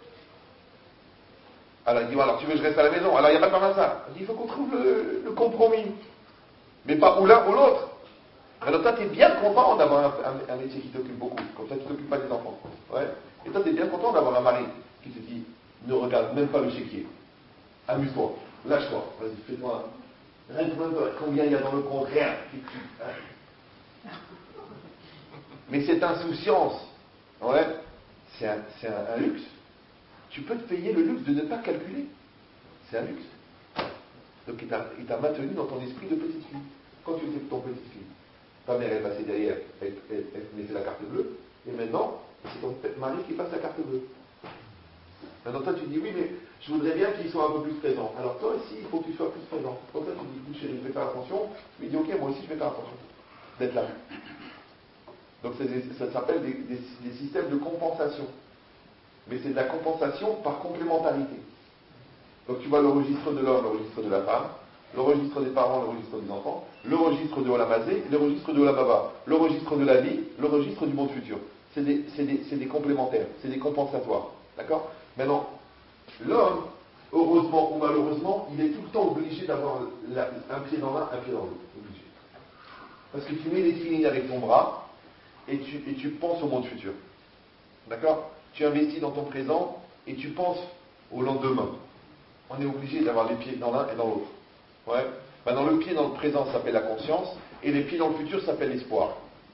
Alors il dit, alors tu veux que je reste à la maison? Alors il n'y a pas de mal à ça. Il dit, il faut qu'on trouve le compromis. Mais pas ou l'un ou l'autre. Alors toi, tu es bien content d'avoir un métier qui t'occupe beaucoup. Comme ça, tu ne t'occupes pas des enfants. Ouais. Et toi, tu es bien content d'avoir un mari qui te dit, ne regarde même pas le chéquier. Amuse-toi, lâche-toi, vas-y, fais-toi rien que même combien il y a dans le compte, rien. Mais cette insouciance, ouais, c'est un luxe. Tu peux te payer le luxe de ne pas calculer. C'est un luxe. Donc il t'a maintenu dans ton esprit de petite fille. Quand tu étais ton petite fille, ta mère est passée derrière, elle te mettait la carte bleue, et maintenant, c'est ton mari qui passe la carte bleue. Maintenant, toi, tu dis, oui, mais je voudrais bien qu'il soit un peu plus présent. Alors, toi aussi, il faut que tu sois plus présent. Donc, toi, tu dis, écoute, chérie, je vais faire attention. Il dit, ok, moi aussi, je vais faire attention d'être là. Donc, ça s'appelle des systèmes de compensation. Mais c'est de la compensation par complémentarité. Donc, tu vois le registre de l'homme, le registre de la femme, le registre des parents, le registre des enfants, le registre de Olamazé, le registre de Olababa, le registre de la vie, le registre du monde futur. C'est des complémentaires, c'est des compensatoires. D'accord? Maintenant, l'homme, heureusement ou malheureusement, il est tout le temps obligé d'avoir un pied dans l'un, un pied dans l'autre. Obligé. Parce que tu mets les filines avec ton bras et tu penses au monde futur. D'accord? Tu investis dans ton présent et tu penses au lendemain. On est obligé d'avoir les pieds dans l'un et dans l'autre. Ouais. Maintenant, le pied dans le présent s'appelle la conscience et les pieds dans le futur s'appellent l'espoir.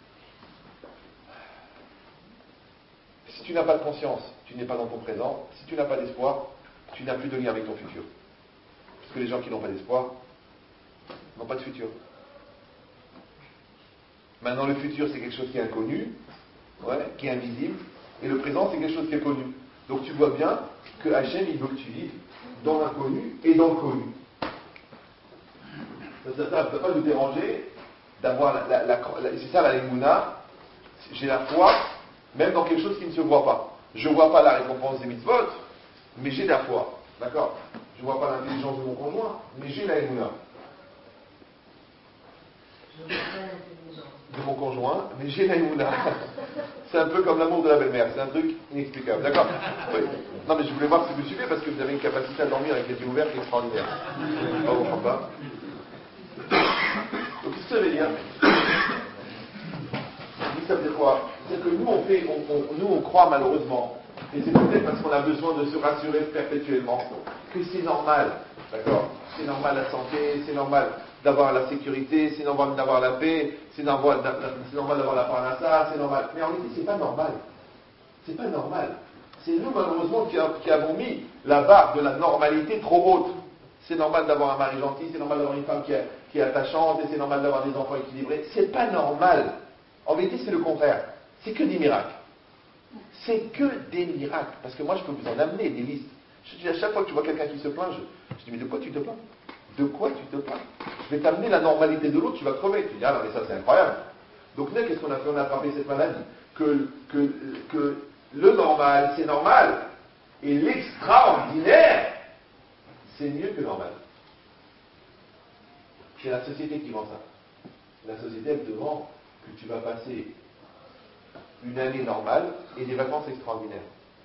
Si tu n'as pas de conscience, tu n'es pas dans ton présent. Si tu n'as pas d'espoir, tu n'as plus de lien avec ton futur. Parce que les gens qui n'ont pas d'espoir n'ont pas de futur. Maintenant, le futur, c'est quelque chose qui est inconnu, ouais, qui est invisible, et le présent, c'est quelque chose qui est connu. Donc tu vois bien que Hachem, il veut que tu vives dans l'inconnu et dans le connu. Ça ne peut pas nous déranger d'avoir c'est ça la Emouna, j'ai la foi, même dans quelque chose qui ne se voit pas. Je ne vois pas la récompense des mitzvot, mais j'ai la foi. D'accord? Je ne vois pas l'intelligence de mon conjoint, mais j'ai la Emouna. De mon conjoint, mais j'ai la Emouna. C'est un peu comme l'amour de la belle-mère, c'est un truc inexplicable. D'accord? Oui. Non, mais je voulais voir si vous suivez parce que vous avez une capacité à dormir avec les yeux ouverts qui est extraordinaire. Je ne comprends pas. Donc, qu'est-ce que ça veut dire? Ça veut dire quoi? C'est que nous on croit malheureusement, et c'est peut-être parce qu'on a besoin de se rassurer perpétuellement, que c'est normal, d'accord? C'est normal la santé, c'est normal d'avoir la sécurité, c'est normal d'avoir la paix, c'est normal d'avoir la parnassa, c'est normal. Mais en réalité, c'est pas normal. C'est pas normal. C'est nous malheureusement qui avons mis la barre de la normalité trop haute. C'est normal d'avoir un mari gentil, c'est normal d'avoir une femme qui est attachante, et c'est normal d'avoir des enfants équilibrés. C'est pas normal. En vérité, c'est le contraire. C'est que des miracles. C'est que des miracles. Parce que moi, je peux vous en amener des listes. Je dis à chaque fois que tu vois quelqu'un qui se plaint, je dis, mais de quoi tu te plains? De quoi tu te plains? Je vais t'amener la normalité de l'autre, tu vas crever. Tu dis, ah non, mais ça, c'est incroyable. Donc là, qu'est-ce qu'on a fait? On a attrapé cette maladie. Que le normal, c'est normal. Et l'extraordinaire, c'est mieux que normal. C'est la société qui vend ça. La société, elle te vend que tu vas passer une année normale et des vacances extraordinaires.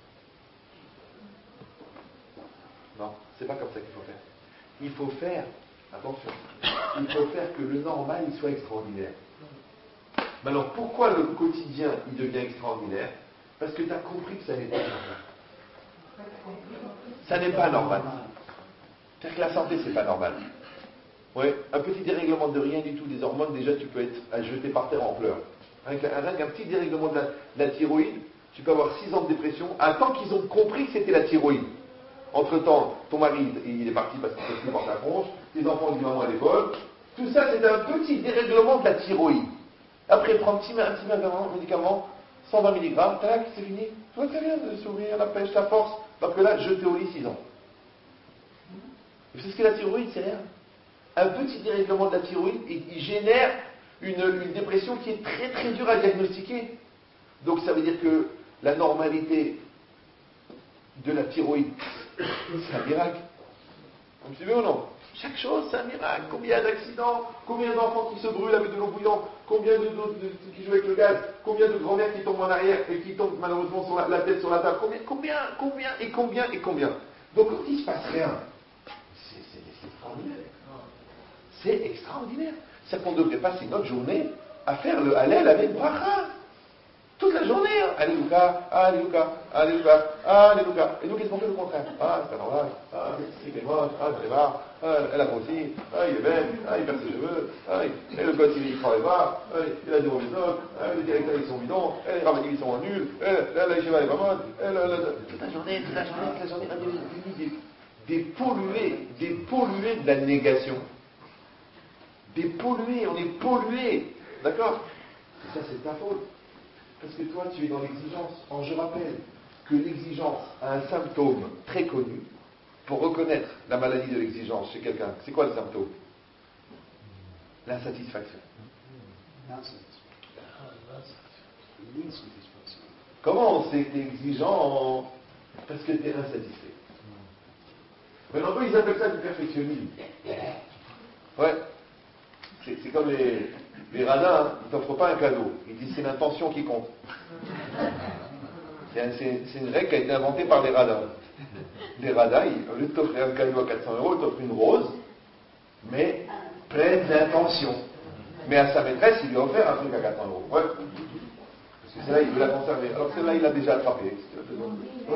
Non, c'est pas comme ça qu'il faut faire. Il faut faire, attention, il faut faire que le normal, il soit extraordinaire. Mais alors, pourquoi le quotidien, il devient extraordinaire? Parce que tu as compris que ça n'est pas normal. Ça n'est pas normal. C'est-à-dire que la santé, c'est pas normal. Ouais, un petit dérèglement de rien du tout des hormones, déjà tu peux être jeté par terre en pleurs. Avec un petit dérèglement de la thyroïde, tu peux avoir 6 ans de dépression, à temps qu'ils ont compris que c'était la thyroïde. Entre-temps, ton mari, il est parti parce qu'il ne peut plus porter la tronche, tes enfants ont dit maman à l'école. Tout ça, c'est un petit dérèglement de la thyroïde. Après, prends un petit médicament, 120 mg, tac, c'est fini. Tout va très bien, le sourire, la pêche, la force. Donc là, jeté au lit 6 ans. Vous savez ce que la thyroïde, c'est rien. Un petit dérèglement de la thyroïde, il génère une dépression qui est très très dure à diagnostiquer. Donc ça veut dire que la normalité de la thyroïde, c'est un miracle. Vous me suivez ou non? Chaque chose, c'est un miracle. Combien d'accidents, combien d'enfants qui se brûlent avec de l'eau bouillante, combien qui jouent avec le gaz, combien de grand-mères qui tombent en arrière et qui tombent malheureusement sur la tête sur la table, combien. Donc quand il ne se passe rien, c'est extraordinaire. C'est extraordinaire. C'est qu'on devrait passer notre journée à faire le Hallel avec bracha. Toute la journée, hein. Alléluia, Alléluia, Alléluia, Alléluia. Et nous, qu'est-ce qu'on fait le contraire? Ah, c'est pas normal, ah, il est moche, ah, j'en ai marre, ah, elle a grossi, ah, il est belle, ah, il perd ses cheveux, ah, et le gosse, il travaille pas, ah, il a des mauvaises notes, ah, les directeurs, ils sont bidons, les rabbins, ils sont nuls, la yeshiva, elle est pas bonne, toute la journée, des pollués de la négation. Des pollués, on est pollués, d'accord? Et ça, c'est ta faute. Parce que toi, tu es dans l'exigence. Or, je rappelle que l'exigence a un symptôme très connu pour reconnaître la maladie de l'exigence chez quelqu'un. C'est quoi le symptôme? L'insatisfaction. Comment on sait que tu es exigeant? Parce que tu es insatisfait. Maintenant, eux, ils appellent ça du perfectionnisme. Ouais. C'est comme les radins, hein, ils ne t'offrent pas un cadeau. Ils disent c'est l'intention qui compte. C'est une règle qui a été inventée par les radins. Les radins, au lieu de t'offrir un cadeau à 400 €, ils t'offrent une rose, mais pleine d'intention. Mais à sa maîtresse, il lui a offert un truc à 400 €. Ouais. Parce que celle-là, il veut la conserver. Alors que celle-là, il l'a déjà attrapée. Ouais.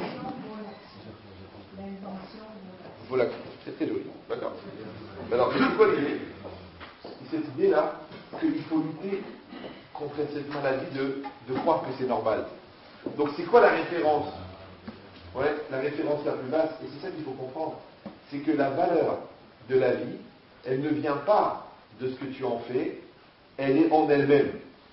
Voilà. C'est très joli. D'accord. Alors, c'est quoi l'idée? Cette idée-là qu'il faut lutter contre cette maladie de croire que c'est normal. Donc c'est quoi la référence? Ouais, la référence la plus basse, et c'est ça qu'il faut comprendre, c'est que la valeur de la vie, elle ne vient pas de ce que tu en fais, elle est en elle-même.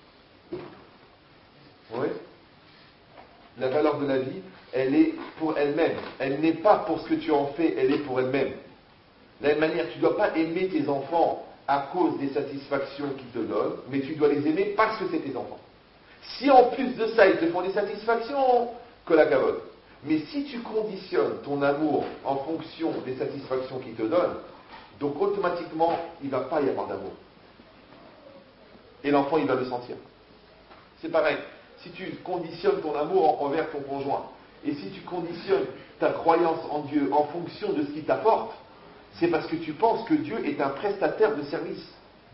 Ouais. La valeur de la vie, elle est pour elle-même. Elle n'est pas pour ce que tu en fais, elle est pour elle-même. De la même manière, tu ne dois pas aimer tes enfants à cause des satisfactions qu'ils te donnent, mais tu dois les aimer parce que c'est tes enfants. Si en plus de ça, ils te font des satisfactions, que la cavote. Mais si tu conditionnes ton amour en fonction des satisfactions qu'ils te donnent, donc automatiquement, il ne va pas y avoir d'amour. Et l'enfant, il va le sentir. C'est pareil. Si tu conditionnes ton amour envers ton conjoint, et si tu conditionnes ta croyance en Dieu en fonction de ce qu'il t'apporte, c'est parce que tu penses que Dieu est un prestataire de service.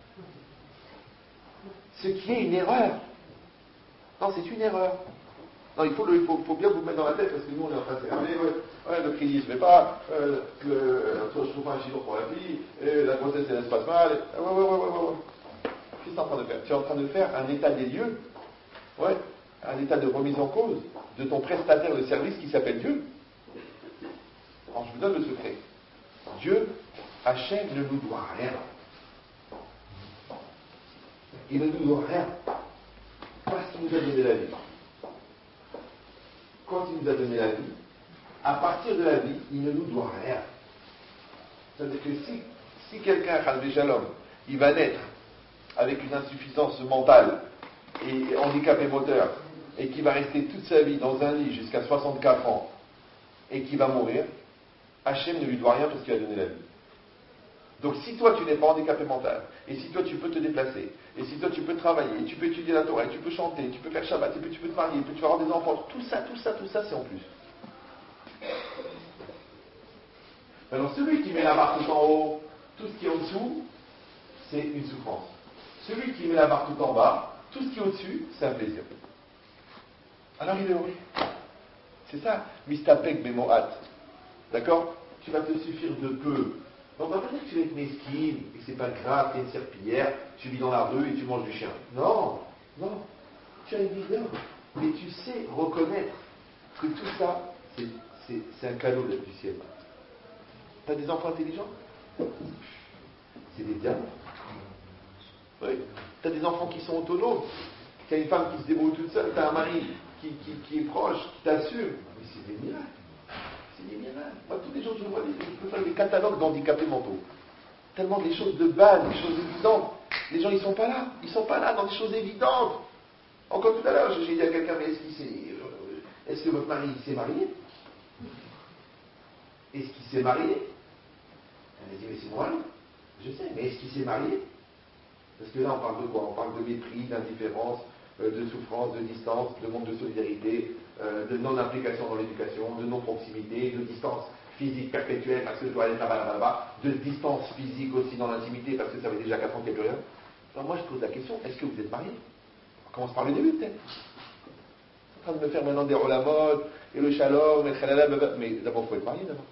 Ce qui est une erreur. Non, c'est une erreur. Non, il faut bien vous mettre dans la tête, parce que nous, on est en train de s'énerver. Ouais, le crédit, je ne fais pas. Je ne trouve pas un chinois pour la fille. Et la grossesse, elle se passe mal. Ouais. Qu'est-ce que tu es en train de faire? Tu es en train de faire un état des lieux. Ouais, un état de remise en cause de ton prestataire de service qui s'appelle Dieu. Alors, je vous donne le secret. Dieu, Hachem, ne nous doit rien. Il ne nous doit rien. Parce qu'il nous a donné la vie. Quand il nous a donné la vie, à partir de la vie, il ne nous doit rien. C'est-à-dire que si quelqu'un, Khalvé Shalom, il va naître avec une insuffisance mentale et handicapé moteur, et qui va rester toute sa vie dans un lit jusqu'à 64 ans, et qui va mourir, Hachem ne lui doit rien parce qu'il a donné la vie. Donc si toi tu n'es pas handicapé mental, et si toi tu peux te déplacer, et si toi tu peux travailler, et tu peux étudier la Torah, et tu peux chanter, tu peux faire Shabbat, et puis tu peux te marier, et puis tu vas avoir des enfants, tout ça c'est en plus. Alors celui qui met la barre tout en haut, tout ce qui est en dessous, c'est une souffrance. Celui qui met la barre tout en bas, tout ce qui est au-dessus, c'est un plaisir. Alors il est heureux. C'est ça, mistapek bemoat. D'accord? Tu vas te suffire de peu On va pas dire que tu vas être mesquine et que c'est pas grave, tu es une serpillière, tu vis dans la rue et tu manges du chien. Non, non. Tu as une vie d'homme. Mais tu sais reconnaître que tout ça, c'est un cadeau du ciel. Tu as des enfants intelligents? C'est des diamants. Oui. Tu as des enfants qui sont autonomes. Tu as une femme qui se débrouille toute seule. Tu as un mari qui est proche, qui t'assume. Mais c'est des miracles. C'est des miracles. Moi, tous les jours, je vois je peux faire des catalogues d'handicapés mentaux. Tellement des choses de base, des choses évidentes. Les gens, ils sont pas là. Ils sont pas là dans des choses évidentes. Encore tout à l'heure, j'ai dit à quelqu'un, mais est-ce que votre mari s'est marié? Est-ce qu'il s'est marié? Elle m'a dit, mais c'est moi. Je sais, mais est-ce qu'il s'est marié? Parce que là, on parle de quoi? On parle de mépris, d'indifférence, de souffrance, de distance, de manque de solidarité, de non-implication dans l'éducation, de non-proximité, de distance physique perpétuelle parce que je dois aller là-bas, de distance physique aussi dans l'intimité parce que ça fait déjà 4 ans qu'il n'y a plus rien. Alors moi, je pose la question, est-ce que vous êtes marié? On commence par le début, peut-être. En train de me faire maintenant des rôles à mode, et le shalom, et le khalala, mais d'abord, il faut être marié d'abord.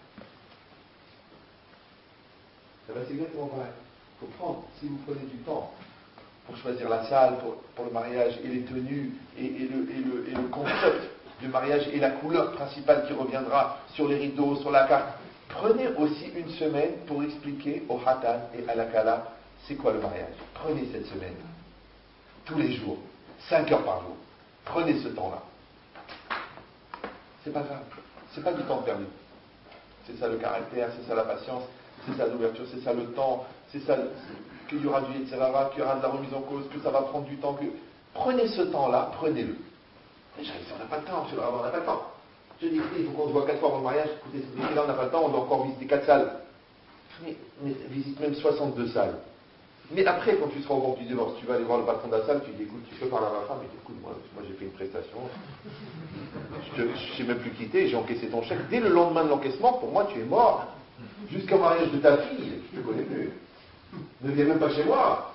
C'est exactement pareil. Il faut prendre, si vous prenez du temps pour choisir la salle, pour le mariage, et les tenues, et le concept du mariage, et la couleur principale qui reviendra sur les rideaux, sur la carte, prenez aussi une semaine pour expliquer au Hatan et à la Kala, c'est quoi le mariage. Prenez cette semaine, tous les jours, 5 heures par jour. Prenez ce temps-là. C'est pas grave. C'est pas du temps perdu. C'est ça le caractère, c'est ça la patience, c'est ça l'ouverture, c'est ça le temps, c'est ça qu'il y aura du Yetzirara, qu'il y aura de la remise en cause, que ça va prendre du temps. Prenez ce temps-là, prenez-le. Mais je dis, on n'a pas le temps, monsieur le rabbin, on n'a pas le temps. Je dis, écoutez, il faut qu'on se voit 4 fois avant le mariage. Écoutez, là, on n'a pas le temps, on doit encore visiter 4 salles. Mais visite même 62 salles. Mais après, quand tu seras au bord du divorce, tu vas aller voir le patron de la salle, tu dis, écoute, tu peux parler à ma femme, mais écoute, moi j'ai fait une prestation, je ne sais même plus quitter, j'ai encaissé ton chèque. Dès le lendemain de l'encaissement, pour moi, tu es mort. Jusqu'au mariage de ta fille, je ne te connais plus. Ne viens même pas chez moi.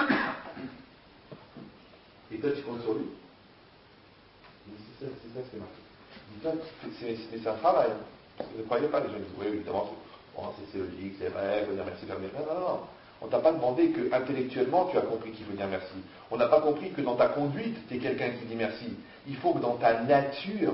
Et toi, tu comptes sur lui. C'est ça que c'est marqué. Mais c'est un travail. Ne croyez pas, les gens disent, oui, évidemment, c'est logique, c'est vrai, il faut dire merci, faire merci. Non. On ne t'a pas demandé que intellectuellement tu as compris qu'il faut dire merci. On n'a pas compris que dans ta conduite, tu es quelqu'un qui dit merci. Il faut que dans ta nature,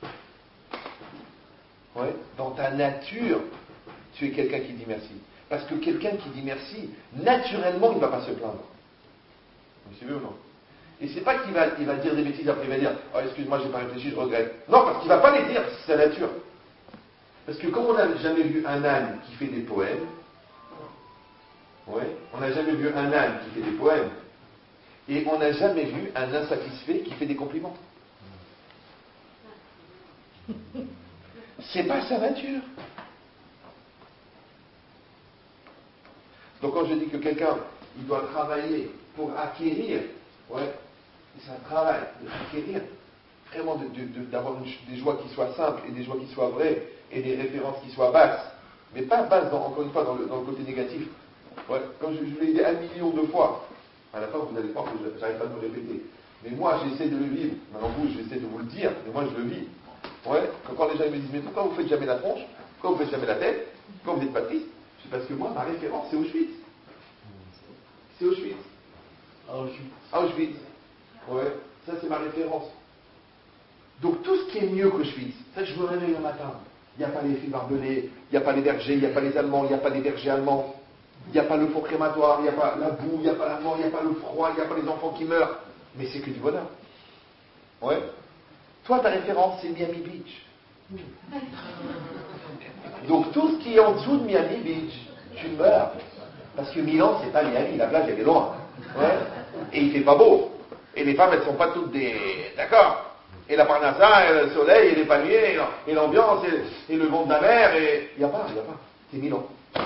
tu es quelqu'un qui dit merci. Parce que quelqu'un qui dit merci, naturellement, il ne va pas se plaindre. Vous me suivez ou non? Et c'est pas qu'il va dire des bêtises après, il va dire oh, excuse-moi, j'ai pas réfléchi, je regrette. Non, parce qu'il ne va pas les dire, c'est sa nature. Parce que comme on n'a jamais vu un âne qui fait des poèmes, on n'a jamais vu un âne qui fait des poèmes, et on n'a jamais vu un insatisfait qui fait des compliments. C'est pas sa nature. Donc quand je dis que quelqu'un, il doit travailler pour acquérir, c'est un travail d'acquérir, vraiment d'avoir des joies qui soient simples et des joies qui soient vraies et des références qui soient basses, mais pas basses, encore une fois, dans le côté négatif. Comme je l'ai dit 1 million de fois, à la fin vous allez voir que j'arrive pas à me répéter. Mais moi j'essaie de le vivre. Maintenant vous, j'essaie de vous le dire, mais moi je le vis. Quand les gens me disent mais pourquoi vous faites jamais la tronche, pourquoi vous faites jamais la tête, pourquoi vous n'êtes pas triste, c'est parce que moi ma référence c'est Auschwitz. C'est Auschwitz. Auschwitz. Ça c'est ma référence. Donc tout ce qui est mieux qu'Auschwitz, ça je me réveille le matin. Il n'y a pas les filles barbelées, il n'y a pas les bergers, il n'y a pas les Allemands, il n'y a pas les bergers allemands. Il n'y a pas le fond crématoire, il n'y a pas la boue, il n'y a pas la mort, il n'y a pas le froid, il n'y a pas les enfants qui meurent. Mais c'est que du bonheur. Toi, ta référence, c'est Miami Beach. Donc tout ce qui est en dessous de Miami Beach, tu meurs. Parce que Milan, c'est pas Miami, la plage, elle est loin. Et il fait pas beau. Et les femmes, elles sont pas toutes des... D'accord? Et la parnassa, et le soleil, et les palmiers, et l'ambiance, et le vent de la mer, et... Il n'y a pas. C'est Milan.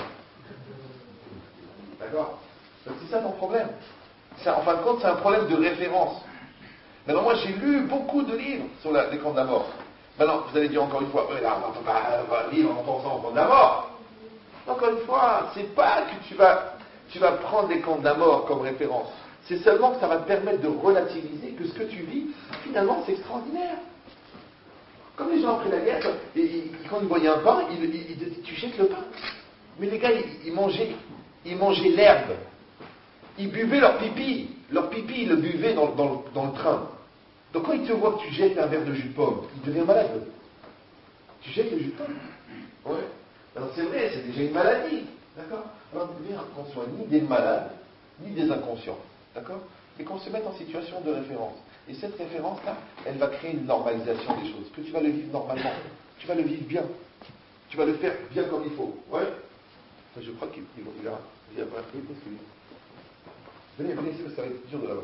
D'accord? Donc c'est ça ton problème. En fin de compte, c'est un problème de référence. Maintenant, moi, j'ai lu beaucoup de livres sur les camps de la mort. Maintenant, vous allez dire encore une fois, là, on ne peut pas vivre en pensant au camp de la mort. Encore une fois, c'est pas que tu vas prendre les camps de la mort comme référence. C'est seulement que ça va te permettre de relativiser que ce que tu vis, finalement, c'est extraordinaire. Comme les gens après la guerre, quand ils voyaient un pain, tu jettes le pain. Mais les gars, ils mangeaient l'herbe. Ils buvaient leur pipi. Leur pipi, ils le buvaient dans le train. Donc quand il te voit que tu jettes un verre de jus de pomme, il devient malade. Tu jettes le jus de pomme. Ouais. Alors c'est vrai, c'est déjà une maladie. D'accord? Alors il devient qu'on soit ni des malades, ni des inconscients. D'accord? Et qu'on se mette en situation de référence. Et cette référence-là, elle va créer une normalisation des choses. Que tu vas le vivre normalement. Tu vas le vivre bien. Tu vas le faire bien comme il faut. Ouais? Enfin, je crois qu'il a pas pris parce que... Venez ici, parce que ça va être dur de là-bas.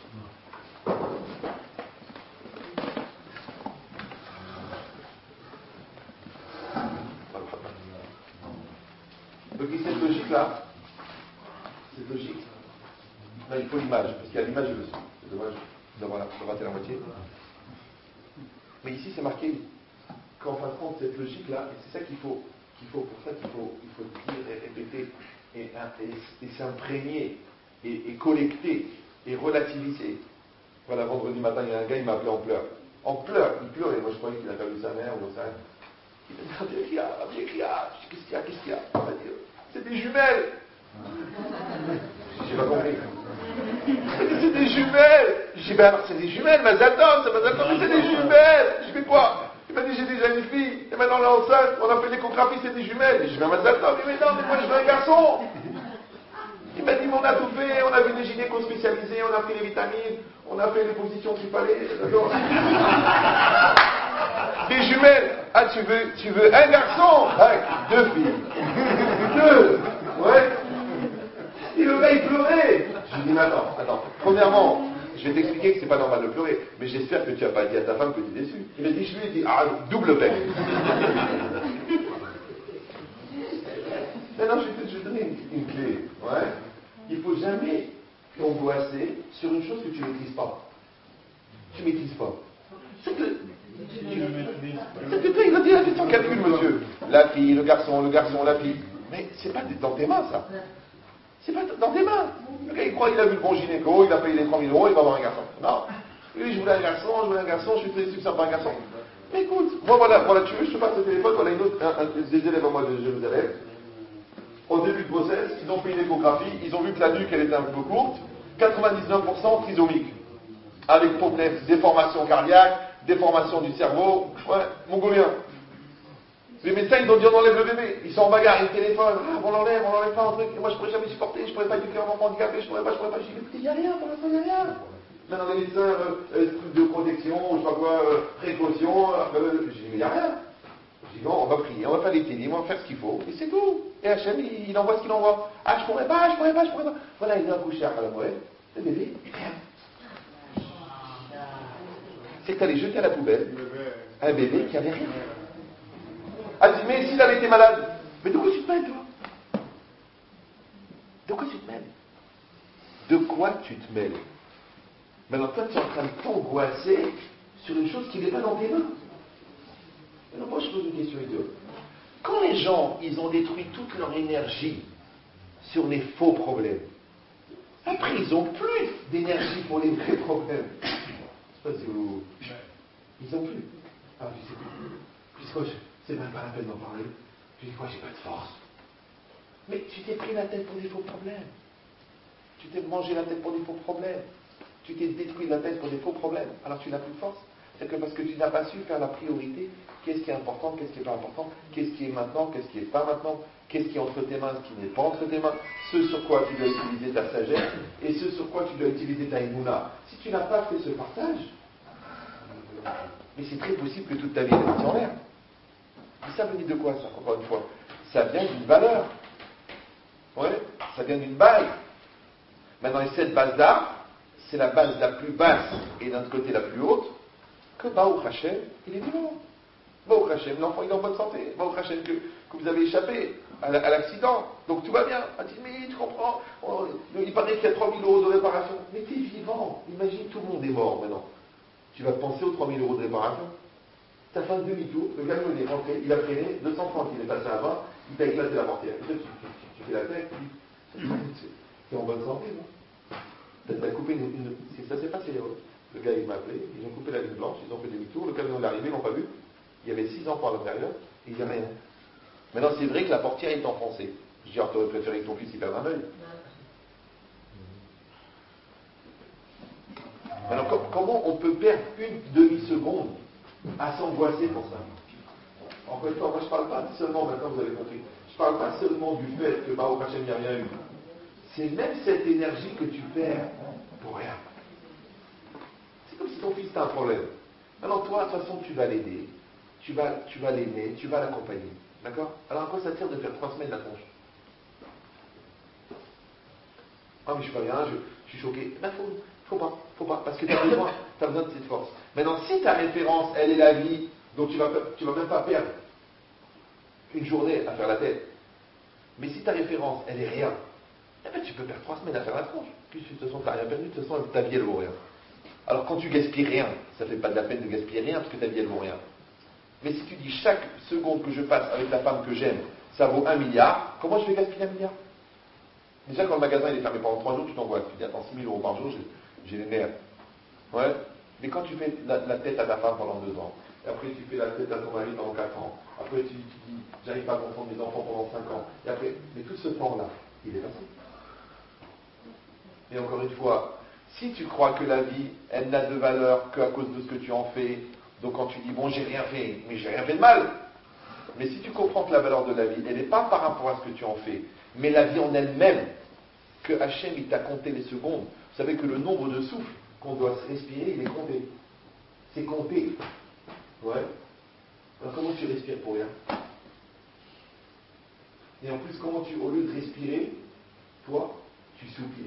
Donc cette logique-là, là, il faut l'image, parce qu'il y a l'image et le son. C'est dommage d'avoir raté la moitié. Mais ici, c'est marqué qu'en fin de compte, cette logique-là, et c'est ça qu'il faut dire et répéter, et s'imprégner, et collecter, et relativiser. Voilà, vendredi matin, il y a un gars, il m'a appelé en pleurs. En pleurs, il pleurait. Moi, je croyais qu'il a perdu sa mère ou sa mère. Il m'a dit, qu'est-ce qu'il y a? Il m'a dit, c'est des jumelles. J'ai pas compris. C'est des jumelles. J'ai dit, ben alors c'est des jumelles, Mazatov, mais c'est des jumelles. Je fais quoi? Il m'a dit, j'ai déjà une fille, et maintenant elle est enceinte, on a fait l'échographie, c'est des jumelles. Je vais à Mazatov, il m'a dit, non, mais moi je veux un garçon. Il m'a dit, mais on a tout fait, on a vu des gynécos spécialisés, on a pris les vitamines, on a fait les positions qu'il fallait. Des jumelles. Ah, tu veux un garçon? Avec 2 filles. 2. Ouais. Et le gars, il pleurait. Je lui dis, mais attends. Premièrement, je vais t'expliquer que c'est pas normal de pleurer, mais j'espère que tu n'as pas dit à ta femme que tu es déçu. Il m'a dit, je lui ai dit, double peine. Maintenant, je vais te donner une clé. Ouais. Il ne faut jamais t'angoisser sur une chose que tu ne maîtrises pas. Tu ne maîtrises pas. C'est que toi, il va dire, fais ton calcul, monsieur. La fille, le garçon, la fille. Mais c'est pas dans tes mains, ça. C'est pas dans tes mains. Le gars, il croit qu'il a vu le bon gynéco, il a payé les 3 000 €, il va avoir un garçon. Non. Lui, je voulais un garçon, je suis très sûr que ça pas un garçon. Mais écoute, moi, voilà, tu veux, je te passe le téléphone, voilà des élèves à moi de Jérusalem. Au début de grossesse, ils ont fait une échographie, ils ont vu que la nuque, elle était un peu courte, 99% trisomique. Avec problème, déformation cardiaque, déformation du cerveau, ouais, mongolien. Les médecins, ils ont dit on enlève le bébé. Ils sont en bagarre, ils téléphonent, on l'enlève pas, un truc. Et moi, je pourrais jamais supporter, je pourrais pas éduquer un enfant handicapé, je pourrais pas. Je dis, écoutez, il n'y a rien, pour l'instant, il n'y a rien. Maintenant, les médecins, trucs de protection, je sais pas quoi, précaution, je dis, mais il n'y a rien. Je dis, non, on va prier, on va faire les télim, on va faire ce qu'il faut, et c'est tout. Et Hachem, il envoie ce qu'il envoie. Ah, je pourrais pas. Voilà, il a accouché à la moelle, le bébé, rien. C'est que tu allais jeter à la poubelle un bébé qui avait rien. Elle dit, mais s'il avait été malade, mais de quoi tu te mêles, toi? De quoi tu te mêles? De quoi tu te mêles? Maintenant, toi, tu es en train de t'angoisser sur une chose qui n'est pas dans tes mains. Alors, moi, je pose une question idiote. Quand les gens, ils ont détruit toute leur énergie sur les faux problèmes, après, ils n'ont plus d'énergie pour les vrais problèmes. Je ne sais pas si vous... Ils n'ont plus. Ah, je sais plus. Puisque c'est même pas la peine d'en parler. Je dis quoi, j'ai pas de force. Mais tu t'es pris la tête pour des faux problèmes. Tu t'es mangé la tête pour des faux problèmes. Tu t'es détruit la tête pour des faux problèmes. Alors tu n'as plus de force. C'est que parce que tu n'as pas su faire la priorité, qu'est-ce qui est important, qu'est-ce qui n'est pas important, qu'est-ce qui est maintenant, qu'est-ce qui n'est pas maintenant, qu'est-ce qui est entre tes mains, ce qui n'est pas entre tes mains, ce sur quoi tu dois utiliser ta sagesse et ce sur quoi tu dois utiliser ta émouna. Si tu n'as pas fait ce partage, mais c'est très possible que toute ta vie est partie en l'air. Mais ça venait de quoi, ça, encore une fois? Ça vient d'une valeur. Ouais, ça vient d'une base. Maintenant, cette base d'art, c'est la base la plus basse et d'un côté la plus haute, que Baruch Hashem, il est vivant. Baruch Hashem, l'enfant il est en bonne santé. Baruch Hashem, que vous avez échappé à l'accident. Donc tout va bien. Elle dit, mais tu comprends, il paraît qu'il y a 3 000 € de réparation. Mais t'es vivant. Imagine, tout le monde est mort maintenant. Tu vas penser aux 3 000 € de réparation. Tu as fait un demi-tour, le camion il est rentré, il a freiné, 230, il est passé à 20, il t'a éclaté la portière. Et toi, tu fais la tête, tu dis, t'es en bonne santé, non? T'as coupé une... Ça s'est passé, le gars il m'a appelé, ils ont coupé la ligne blanche, ils ont fait demi-tour, le camion est arrivé, ils l'ont pas vu, il y avait 6 enfants à l'intérieur, et il n'y a rien. Maintenant, c'est vrai que la portière est enfoncée. Je dis, alors, tu aurais préféré que ton fils y perde un œil. Alors, comment on peut perdre une demi-seconde à s'angoisser pour ça? Encore une fois, moi je ne parle pas seulement, maintenant vous avez compris, je ne parle pas seulement du fait que Baruch Hashem n'y a rien eu. C'est même cette énergie que tu perds pour rien. C'est comme si ton fils t'a un problème. Alors toi, de toute façon, tu vas l'aider, tu vas l'aimer, tu vas l'accompagner. D'accord? Alors à quoi ça sert de faire 3 semaines la tronche? Ah mais je suis pas bien, je suis choqué. Ben faut pas, parce que tu as besoin de cette force. Maintenant, si ta référence, elle est la vie, donc tu vas même pas perdre une journée à faire la tête. Mais si ta référence, elle est rien, eh ben, tu peux perdre 3 semaines à faire la tronche. Puis de toute façon, tu n'as rien perdu, de toute façon, ta vie, elle vaut rien. Alors quand tu gaspilles rien, ça ne fait pas de la peine de gaspiller rien, parce que ta vie, elle vaut rien. Mais si tu dis chaque seconde que je passe avec la femme que j'aime, ça vaut 1 milliard, comment je vais gaspiller 1 milliard? Déjà, quand le magasin il est fermé pendant 3 jours, tu t'envoies. Tu dis, attends, 6 000 € par jour, j'ai les nerfs. Ouais. Mais quand tu fais la tête à ta femme pendant 2 ans, et après tu fais la tête à ton mari pendant 4 ans, après tu dis, j'arrive pas à comprendre mes enfants pendant 5 ans, et après, mais tout ce temps-là, il est passé. Et encore une fois, si tu crois que la vie, elle n'a de valeur qu'à cause de ce que tu en fais, donc quand tu dis, bon, j'ai rien fait, mais j'ai rien fait de mal. Mais si tu comprends que la valeur de la vie, elle n'est pas par rapport à ce que tu en fais, mais la vie en elle-même, que Hachem, il t'a compté les secondes. Vous savez que le nombre de souffles qu'on doit se respirer, il est compté. C'est compté. Ouais. Alors comment tu respires pour rien? Et en plus, comment tu, au lieu de respirer, toi, tu soupires.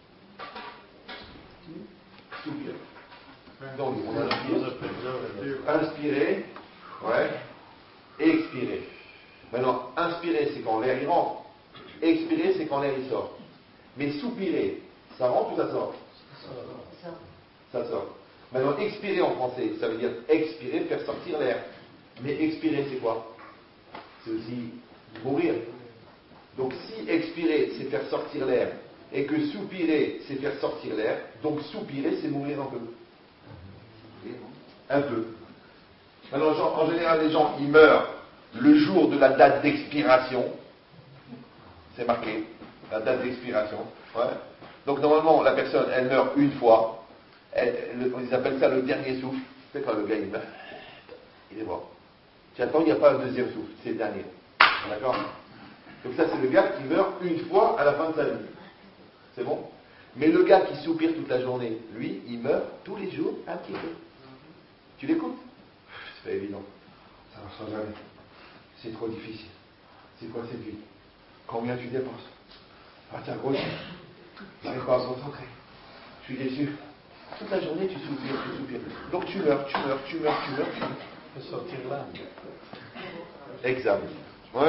Soupires. Donc, on inspire. Inspirer. Ouais. Expirer. Maintenant, inspirer, c'est quand l'air il rentre. Expirer, c'est quand l'air il sort. Mais soupirer, ça rentre ou ça sort? Ça sort. Maintenant, expirer en français, ça veut dire expirer, faire sortir l'air. Mais expirer, c'est quoi? C'est aussi mourir. Donc, si expirer, c'est faire sortir l'air, et que soupirer, c'est faire sortir l'air, donc soupirer, c'est mourir un peu. Un peu. Alors, en général, les gens, ils meurent le jour de la date d'expiration. C'est marqué, la date d'expiration. Ouais. Donc normalement, la personne, elle meurt une fois. Ils appellent ça le dernier souffle. C'est quand le gars, il meurt. Il est mort. Tu attends, il n'y a pas un deuxième souffle. C'est le dernier. D'accord? Donc ça, c'est le gars qui meurt une fois à la fin de sa vie. C'est bon? Mais le gars qui soupire toute la journée, lui, il meurt tous les jours un petit peu. Tu l'écoutes? C'est pas évident. Ça ne marchera jamais. C'est trop difficile. C'est quoi cette vie? Combien tu dépenses? Ah, t'as grossi. J'arrive pas à me concentrer. Je suis déçu. Toute la journée, tu soupires. Donc tu meurs. Tu peux sortir là. Exact. Ouais.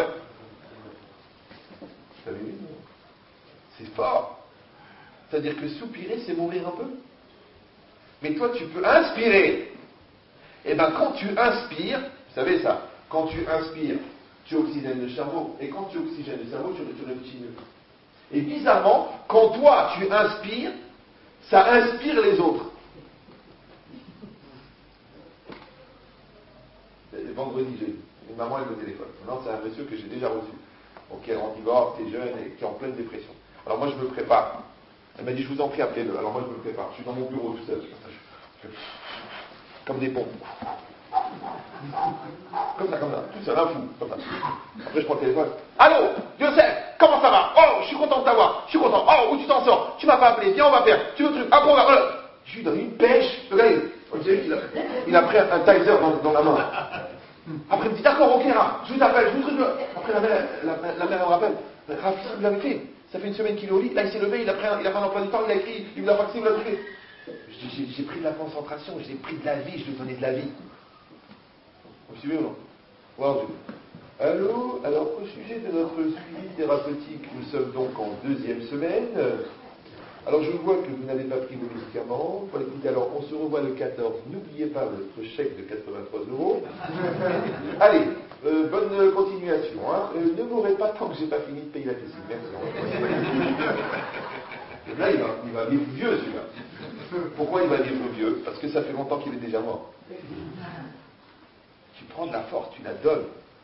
T'as vu? C'est fort. C'est-à-dire que soupirer, c'est mourir un peu. Mais toi, tu peux inspirer. Et bien, quand tu inspires, vous savez ça, quand tu inspires, tu oxygènes le cerveau. Et quand tu oxygènes le cerveau, tu réfléchis mieux. Et bizarrement, quand toi, tu inspires, ça inspire les autres. Vendredi, j'ai une maman, elle me téléphone. Maintenant, c'est un monsieur que j'ai déjà reçu. Donc, qui est en divorce, qui est jeune et qui est en pleine dépression. Alors, moi, je me prépare. Elle m'a dit, je vous en prie, appelez-le. Alors, moi, je me prépare. Je suis dans mon bureau tout seul. Je fais comme des pompes. Comme ça, tout seul, un fou, comme ça. Après, je prends le téléphone. Allô, Joseph, comment ça va? Oh, je suis content de t'avoir. Je suis content. Oh, où tu t'en sors? Tu m'as pas appelé. Viens, on va faire. Tu veux truc? Ah bon, voilà. Je suis dans une pêche. Regardez, on dirait qu'il a pris un taser dans la main. Après, il me dit, d'accord, ok, là, je vous appelle, je vous truc. Après, la mère, elle me rappelle. Rafi, vous l'avez fait. Ça fait une semaine qu'il est au lit. Là, il s'est levé, il a fait un emploi du temps, il a écrit, il me l'a faxé, il me l'a truqué. J'ai pris de la concentration, j'ai pris de la vie, je lui ai donné de la vie. Vous me suivez ou non? Wow. Allô? Alors, au sujet de notre suivi thérapeutique, nous sommes donc en 2e semaine. Alors, je vois que vous n'avez pas pris vos médicaments. Bon, écoutez, alors, on se revoit le 14. N'oubliez pas votre chèque de 83 €. Allez, bonne continuation. Hein. Ne mourrez pas tant que j'ai pas fini de payer la piscine. Merci. Et là, il va vivre vieux, celui-là. Pourquoi il va vivre vieux? Parce que ça fait longtemps qu'il est déjà mort. Tu prends de la force, tu la donnes.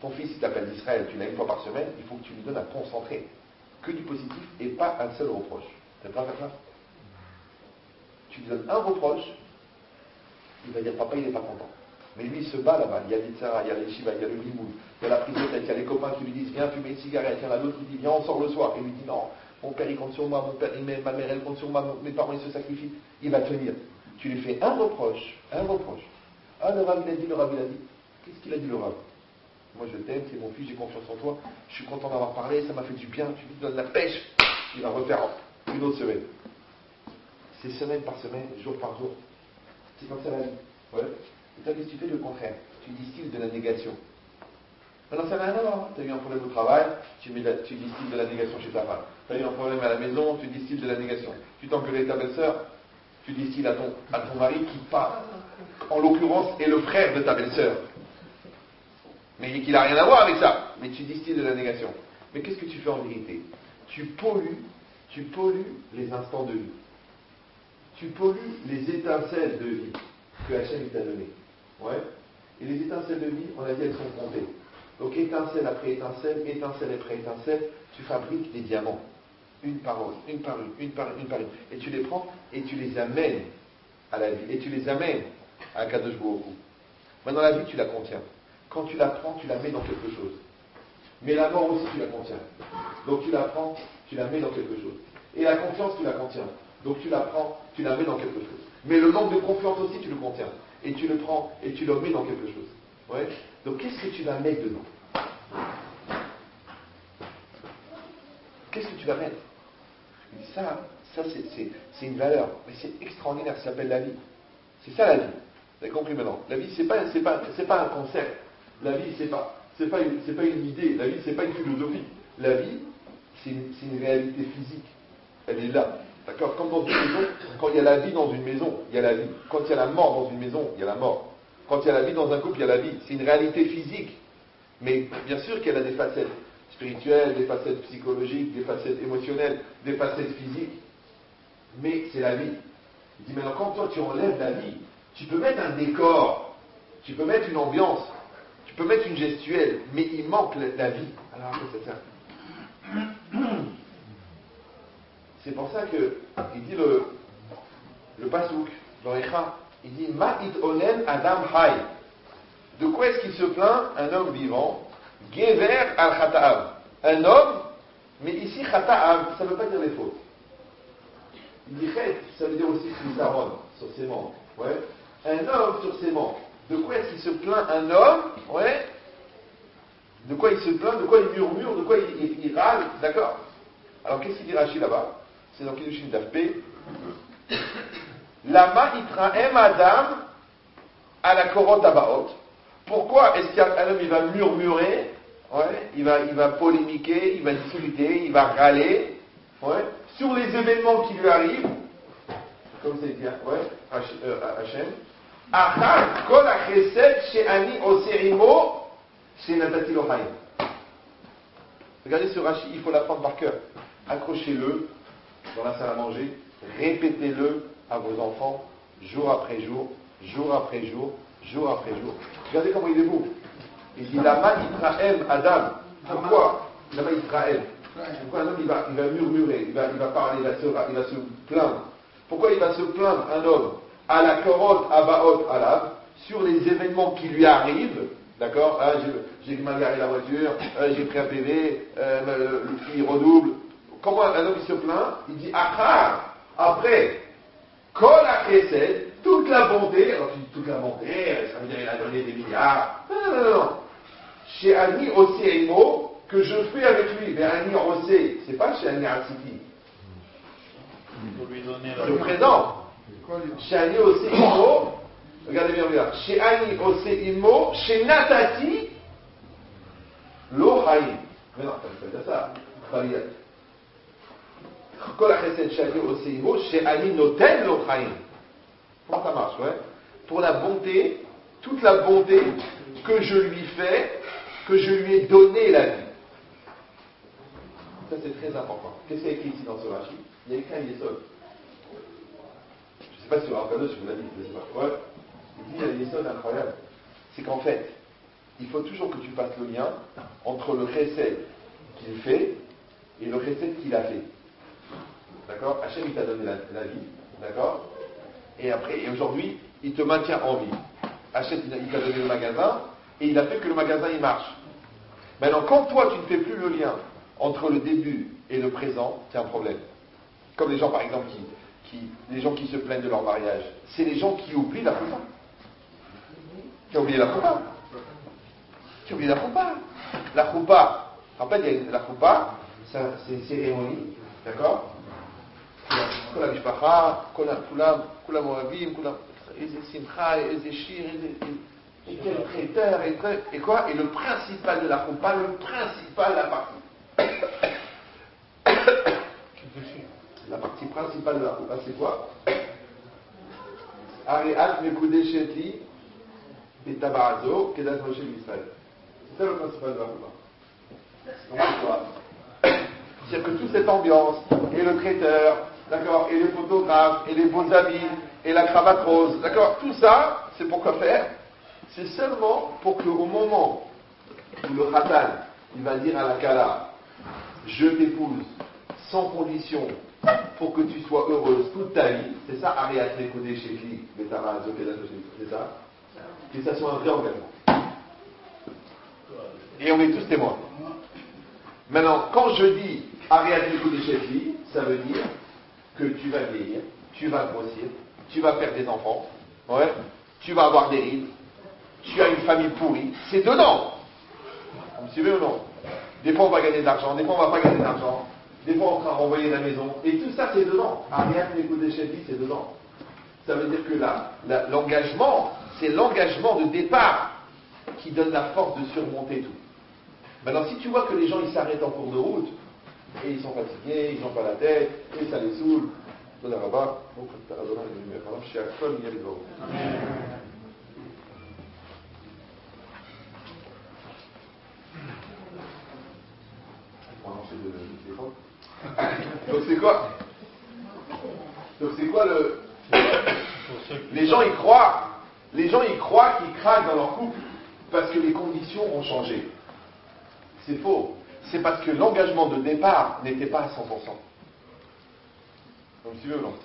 Ton fils, il t'appelle d'Israël, tu l'as une fois par semaine, il faut que tu lui donnes à concentrer que du positif et pas un seul reproche. Tu n'aimes pas faire ça? Tu lui donnes un reproche, il va dire papa, il n'est pas content. Mais lui, il se bat là-bas. Il y a l'Itzara, il y a les Shiva, il y a le Limoud, il y a la prise de tête, il y a les copains qui lui disent viens fumer une cigarette, il y en a l'autre qui dit viens, on sort le soir. Et lui dit non, mon père il compte sur moi, mon père, ma mère elle compte sur moi, mes parents ils se sacrifient. Il va tenir. Tu lui fais un reproche, un reproche. Ah, le Rav il a dit, le Rav il a dit. Qu'est-ce qu'il a dit le Rav? Moi je t'aime, c'est mon fils, j'ai confiance en toi, je suis content d'avoir parlé, ça m'a fait du bien, tu lui donnes la pêche, il va refaire une autre semaine. C'est semaine par semaine, jour par jour. C'est comme ça la vie. Ouais. Et toi, qu'est-ce que tu fais le contraire? Tu distilles de la négation. Maintenant, ça n'a rien à voir. Tu as eu un problème au travail, tu distilles de la négation chez ta femme. Tu as eu un problème à la maison, tu distilles de la négation. Tu t'engueules avec ta belle-sœur, tu distilles à ton mari qui, pas, en l'occurrence, est le frère de ta belle-sœur. Mais qui n'a rien à voir avec ça. Mais tu distilles de la négation. Mais qu'est-ce que tu fais en vérité? Tu pollues les instants de vie. Tu pollues les étincelles de vie que Hachem t'a données. Ouais. Et les étincelles de vie, on a dit, elles sont comptées. Donc étincelle après étincelle, étincelle après étincelle, tu fabriques des diamants. Une par une, une par une, une par une, une par une. Et tu les prends et tu les amènes à la vie. Et tu les amènes à Kadosh Baruch Hu. Maintenant la vie, tu la contiens. Quand tu la prends, tu la mets dans quelque chose. Mais la mort aussi, tu la contiens. Donc tu la prends, tu la mets dans quelque chose. Et la confiance, tu la contiens. Donc tu la prends, tu la mets dans quelque chose. Mais le manque de confiance aussi, tu le contiens. Et tu le prends et tu le mets dans quelque chose. Ouais. Donc qu'est-ce que tu vas mettre dedans? Qu'est-ce que tu vas mettre? Ça c'est une valeur. Mais c'est extraordinaire, ça s'appelle la vie. C'est ça la vie. Vous avez compris maintenant? La vie, c'est pas un concept. La vie, c'est pas une idée. La vie, c'est pas une philosophie. La vie, c'est une réalité physique. Elle est là. D'accord? Comme dans une maison, quand il y a la vie dans une maison, il y a la vie. Quand il y a la mort dans une maison, il y a la mort. Quand il y a la vie dans un couple, il y a la vie. C'est une réalité physique. Mais bien sûr qu'elle a des facettes spirituelles, des facettes psychologiques, des facettes émotionnelles, des facettes physiques. Mais c'est la vie. Il dit maintenant, quand toi tu enlèves la vie, tu peux mettre un décor, tu peux mettre une ambiance, tu peux mettre une gestuelle, mais il manque la vie. Alors à quoi ça sert? C'est pour ça que il dit le pasouk dans Echa, il dit Ma'id onen adam hay. De quoi est-ce qu'il se plaint un homme vivant? Gever al khata'av. Un homme, mais ici khata'av, ça ne veut pas dire les fautes. Il dit chet, ça veut dire aussi chisaron, sur ses membres. Ouais. Un homme sur ses membres. De quoi est-ce qu'il se plaint un homme? Ouais. De quoi il se plaint? De quoi il murmure? De quoi il râle? D'accord? Alors qu'est-ce qu'il dit Rashi là-bas? C'est dans Kiddushin Dafpé. Lama itraem adam à la korot abaot. Pourquoi est-ce qu'un homme il va murmurer, ouais, il va polémiquer, il va discuter, il va râler, ouais, sur les événements qui lui arrivent, comme c'est dit, ouais, Hachem. Achar kol hachesed she'ani oseimo she'natati lo hayim. Regardez ce Rashi, il faut l'apprendre par cœur. Accrochez-le dans la salle à manger, répétez-le à vos enfants, jour après jour, jour après jour, jour après jour. Regardez comment il est beau. Il dit Lama Yitraem Adam. Pourquoi Lama Yitraem. Pourquoi un homme il va murmurer, il va parler, il va se plaindre. Pourquoi il va se plaindre un homme à la korot abaot alav sur les événements qui lui arrivent? D'accord, j'ai mal garé la voiture, j'ai pris un PV, le fil redouble. Comment un homme il se plaint? Il dit Achar, après, Kol HaChesed, toute la bonté, alors tu dis toute la bonté, ça veut dire il a donné des milliards. Non. Chez Ani Osé Imo, que je fais avec lui. Mais Ani Osé, c'est pas chez Ani Atziti. Le présent. Chez Ani Osé Imo, regardez bien, regarde. Chez Ani Osé Imo, chez Natati, Lo Haïm. Mais non, ça veut dire ça. Kol HaChesed chez Ani Osé Imo, chez Ani Noten Lo Haïm. Comment ça marche, ouais? Pour la bonté, toute la bonté que je lui fais, que je lui ai donné la vie. Ça c'est très important. Qu'est-ce qu'il y a écrit ici dans ce Rashi? Il y a écrit un yesod. Je ne sais pas si Rav Kadosh vous l'a dit, je ne sais pas. Ouais. Il dit il y a un yesod incroyable. C'est qu'en fait, il faut toujours que tu fasses le lien entre le chesed qu'il fait et le chesed qu'il a fait. D'accord? Hachem, il t'a donné la vie. D'accord? Et après, et aujourd'hui, il te maintient en vie. Hachem, il t'a donné le magasin et il a fait que le magasin, il marche. Maintenant, quand toi, tu ne fais plus le lien entre le début et le présent, c'est un problème. Comme les gens, par exemple, les gens qui se plaignent de leur mariage, c'est les gens qui oublient la choupa. Qui ont oublié la choupa. Qui ont oublié la choupa. La choupa, rappelle, la choupa, c'est une cérémonie, d'accord? כל המשפחה, כולם אוהבים, איזה שמחה, איזה שיר, et quel traiteur, et quoi? Et le principal de la choupa, la partie principale de la choupa, c'est quoi? Ariat mekudeh shetli et tabarazo kedat Moshe Israël. C'est ça le principal de la choupa. Donc c'est quoi? C'est-à-dire que toute cette ambiance, et le traiteur, d'accord, et les photographes, et les beaux habits, et la cravate rose, d'accord, tout ça, c'est pour quoi faire? C'est seulement pour qu'au moment où le Khatan, il va dire à la Kala, je t'épouse sans condition pour que tu sois heureuse toute ta vie, c'est ça, Ariat Mekodeh Shekli, Betara Zokedat, c'est ça, que ça soit un vrai engagement. Et on est tous témoins. Maintenant, quand je dis Ariat Mekodeh Shekli, ça veut dire que tu vas vieillir, tu vas grossir, tu vas faire des enfants, ouais, tu vas avoir des rides, tu as une famille pourrie, c'est dedans. Vous me suivez ou non? Des fois on va gagner de l'argent, des fois on va pas gagner d'argent, des fois on va renvoyer la maison, et tout ça c'est dedans. Ariat Mekodeh Shekli, c'est dedans. Ça veut dire que l'engagement, c'est l'engagement de départ qui donne la force de surmonter tout. Maintenant, si tu vois que les gens ils s'arrêtent en cours de route, et ils sont fatigués, ils n'ont pas la tête, et ça les saoule, là-bas, donc c'est quoi? Donc c'est quoi le... Les gens y croient qu'ils craquent dans leur couple parce que les conditions ont changé. C'est faux. C'est parce que l'engagement de départ n'était pas à 100%. Vous me suivez ou non?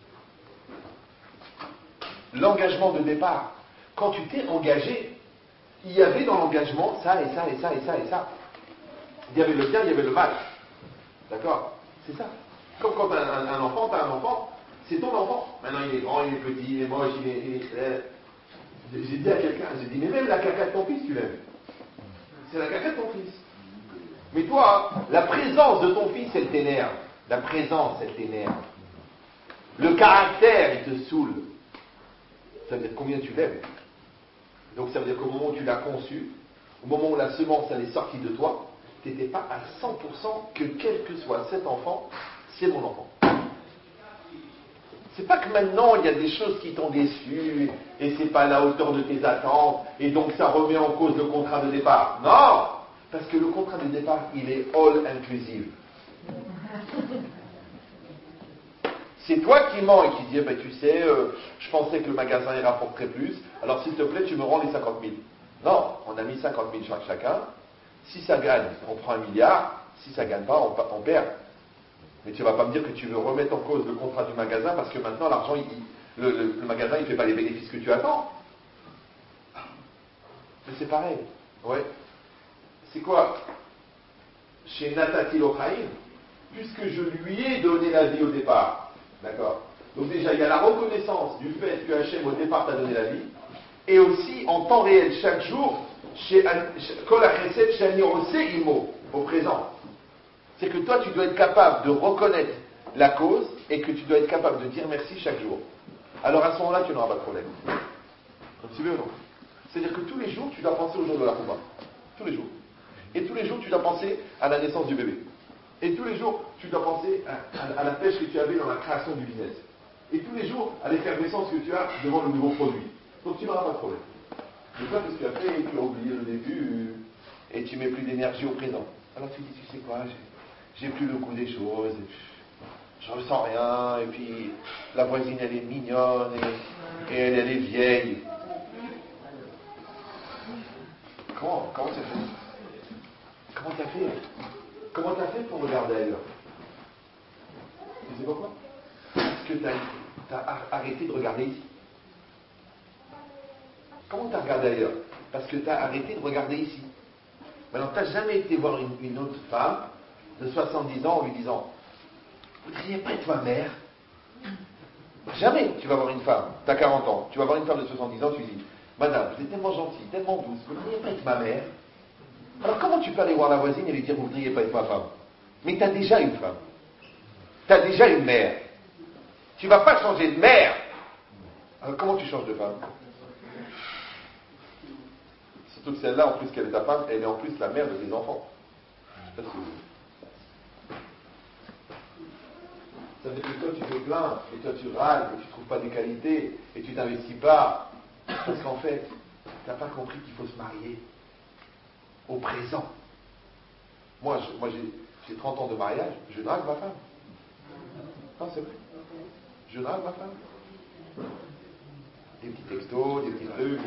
L'engagement de départ, quand tu t'es engagé, il y avait dans l'engagement ça et ça et ça et ça et ça. Il y avait le bien, il y avait le mal. D'accord? C'est ça. Comme quand tu as un enfant, c'est ton enfant. Maintenant il est grand, il est petit, il est moche, J'ai dit à quelqu'un, mais même la caca de ton fils, tu l'aimes. C'est la caca de ton fils. Mais toi, la présence de ton fils, elle t'énerve. La présence, elle t'énerve. Le caractère, il te saoule. Ça veut dire combien tu l'aimes. Donc ça veut dire qu'au moment où tu l'as conçu, au moment où la semence, elle est sortie de toi, tu n'étais pas à 100% que quel que soit cet enfant, c'est mon enfant. C'est pas que maintenant, il y a des choses qui t'ont déçu, et c'est pas à la hauteur de tes attentes, et donc ça remet en cause le contrat de départ. Non! Parce que le contrat de départ, il est all inclusive. C'est toi qui mens et qui dis, tu sais, je pensais que le magasin il rapporterait plus, alors s'il te plaît, tu me rends les 50 000. Non, on a mis 50 000 chacun. Si ça gagne, on prend 1 milliard. Si ça gagne pas, on perd. Mais tu ne vas pas me dire que tu veux remettre en cause le contrat du magasin parce que maintenant, l'argent, le magasin, il ne fait pas les bénéfices que tu attends. Mais c'est pareil. Ouais. C'est quoi? Chez Natati Lochaim, puisque je lui ai donné la vie au départ. D'accord? Donc déjà, il y a la reconnaissance du fait que Hachem au départ t'a donné la vie, et aussi en temps réel, chaque jour, chez Kol HaChesed Shani Oseh Imo, au présent. C'est que toi, tu dois être capable de reconnaître la cause, et que tu dois être capable de dire merci chaque jour. Alors à ce moment-là, tu n'auras pas de problème. Tu veux ou non? C'est-à-dire que tous les jours, tu dois penser au jour de la Chouba. Tous les jours. Et tous les jours, tu dois penser à la naissance du bébé. Et tous les jours, tu dois penser à la pêche que tu avais dans la création du business. Et tous les jours, à l'effervescence que tu as devant le nouveau produit. Donc tu n'auras pas de problème. Mais toi, qu'est-ce que tu as fait? Tu as oublié le début et tu mets plus d'énergie au présent. Alors tu dis, tu sais quoi, j'ai plus le goût des choses, je ressens rien, et puis la voisine elle est mignonne, et elle est vieille. tu as arrêté de regarder ici? Comment tu as regardé ailleurs? Parce que tu as arrêté de regarder ici. Maintenant, tu n'as jamais été voir une autre femme de 70 ans en lui disant « Vous ne voudriez pas être ma mère ?» Jamais tu vas voir une femme, tu as 40 ans, tu vas voir une femme de 70 ans, tu lui dis « Madame, vous êtes tellement gentille, tellement douce, vous ne voudriez pas être ma mère ?» Alors comment tu peux aller voir la voisine et lui dire « Vous ne voudriez pas être ma femme ?» Mais tu as déjà une femme. Tu as déjà une mère. Tu ne vas pas changer de mère. Alors comment tu changes de femme? Surtout que celle-là, en plus qu'elle est ta femme, elle est en plus la mère de tes enfants. Je sais pas si vous... Ça veut dire que toi tu te plains, et toi tu râles, et tu ne trouves pas des qualités, et tu t'investis pas. Parce qu'en fait, tu n'as pas compris qu'il faut se marier au présent. Moi j'ai 30 ans de mariage, je drague ma femme. Non, c'est vrai. Je drague ma femme. Des petits textos, des petits trucs,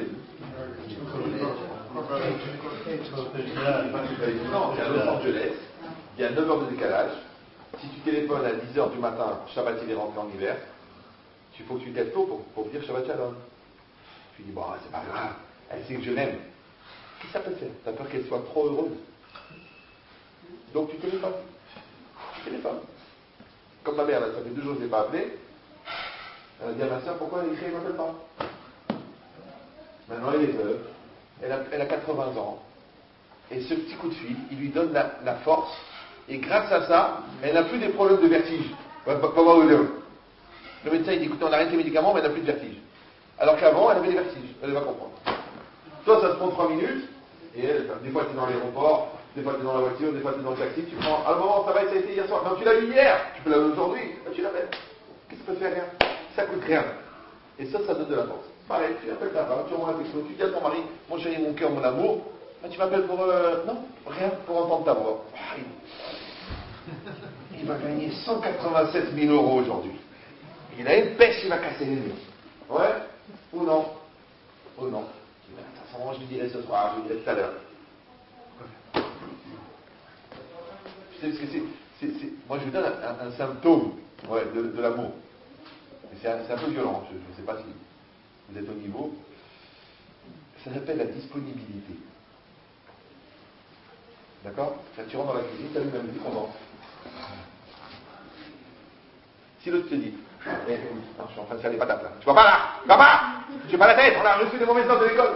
Non, c'est à Los Angeles, il y a 9 heures de décalage. Si tu téléphones à 10 heures du matin, Shabbat il est rentré en hiver, il faut que tu t'aides tôt pour dire Shabbat Shalom. Tu dis, bon, c'est pas grave, elle sait que je l'aime. Qu'est-ce que ça peut faire? T'as peur qu'elle soit trop heureuse. Donc tu téléphones. Comme ma mère, là, ça fait 2 jours que je ne l'ai pas appelée. Elle a dit à ma soeur, pourquoi elle ne m'appelle pas? Maintenant, elle est veuve, elle a 80 ans. Et ce petit coup de fil, il lui donne la force. Et grâce à ça, elle n'a plus des problèmes de vertige. Le médecin, il dit, écoutez, on arrête les médicaments, mais elle n'a plus de vertige. Alors qu'avant, elle avait des vertiges. Elle va comprendre. Toi, ça se prend 3 minutes. Et elle, des fois, tu es dans l'aéroport, des fois, tu es dans la voiture, des fois, tu es dans le taxi. Tu prends, à un moment, ça va, ça a été hier soir. Non, tu l'as eu hier. Tu peux l'appeler aujourd'hui. Tu l'appelles. Qu'est-ce que ça peut faire? Rien. Ça coûte rien. Et ça donne de la force. Pareil, tu appelles ta femme, tu envoies un texto, tu dis à ton mari, mon chéri, mon cœur, mon amour, tu m'appelles pour... non, rien, pour entendre ta voix. Il va gagner 187 000 € aujourd'hui. Il a une pêche, il va casser les murs. Ouais? Ou non? Ou non? Je lui dirai ce soir, je lui dirai tout à l'heure. Tu sais ce que c'est? Moi, je vous donne un symptôme de l'amour. C'est un peu violent, je ne sais pas si vous êtes au niveau. Ça s'appelle la disponibilité. D'accord? Quand tu rentres dans la cuisine, tu as lui-même dit qu'on vend. Si l'autre te dit, je suis en train de faire des patates là, tu vas pas là, tu n'as pas la tête, on a reçu des mauvaises notes de l'école.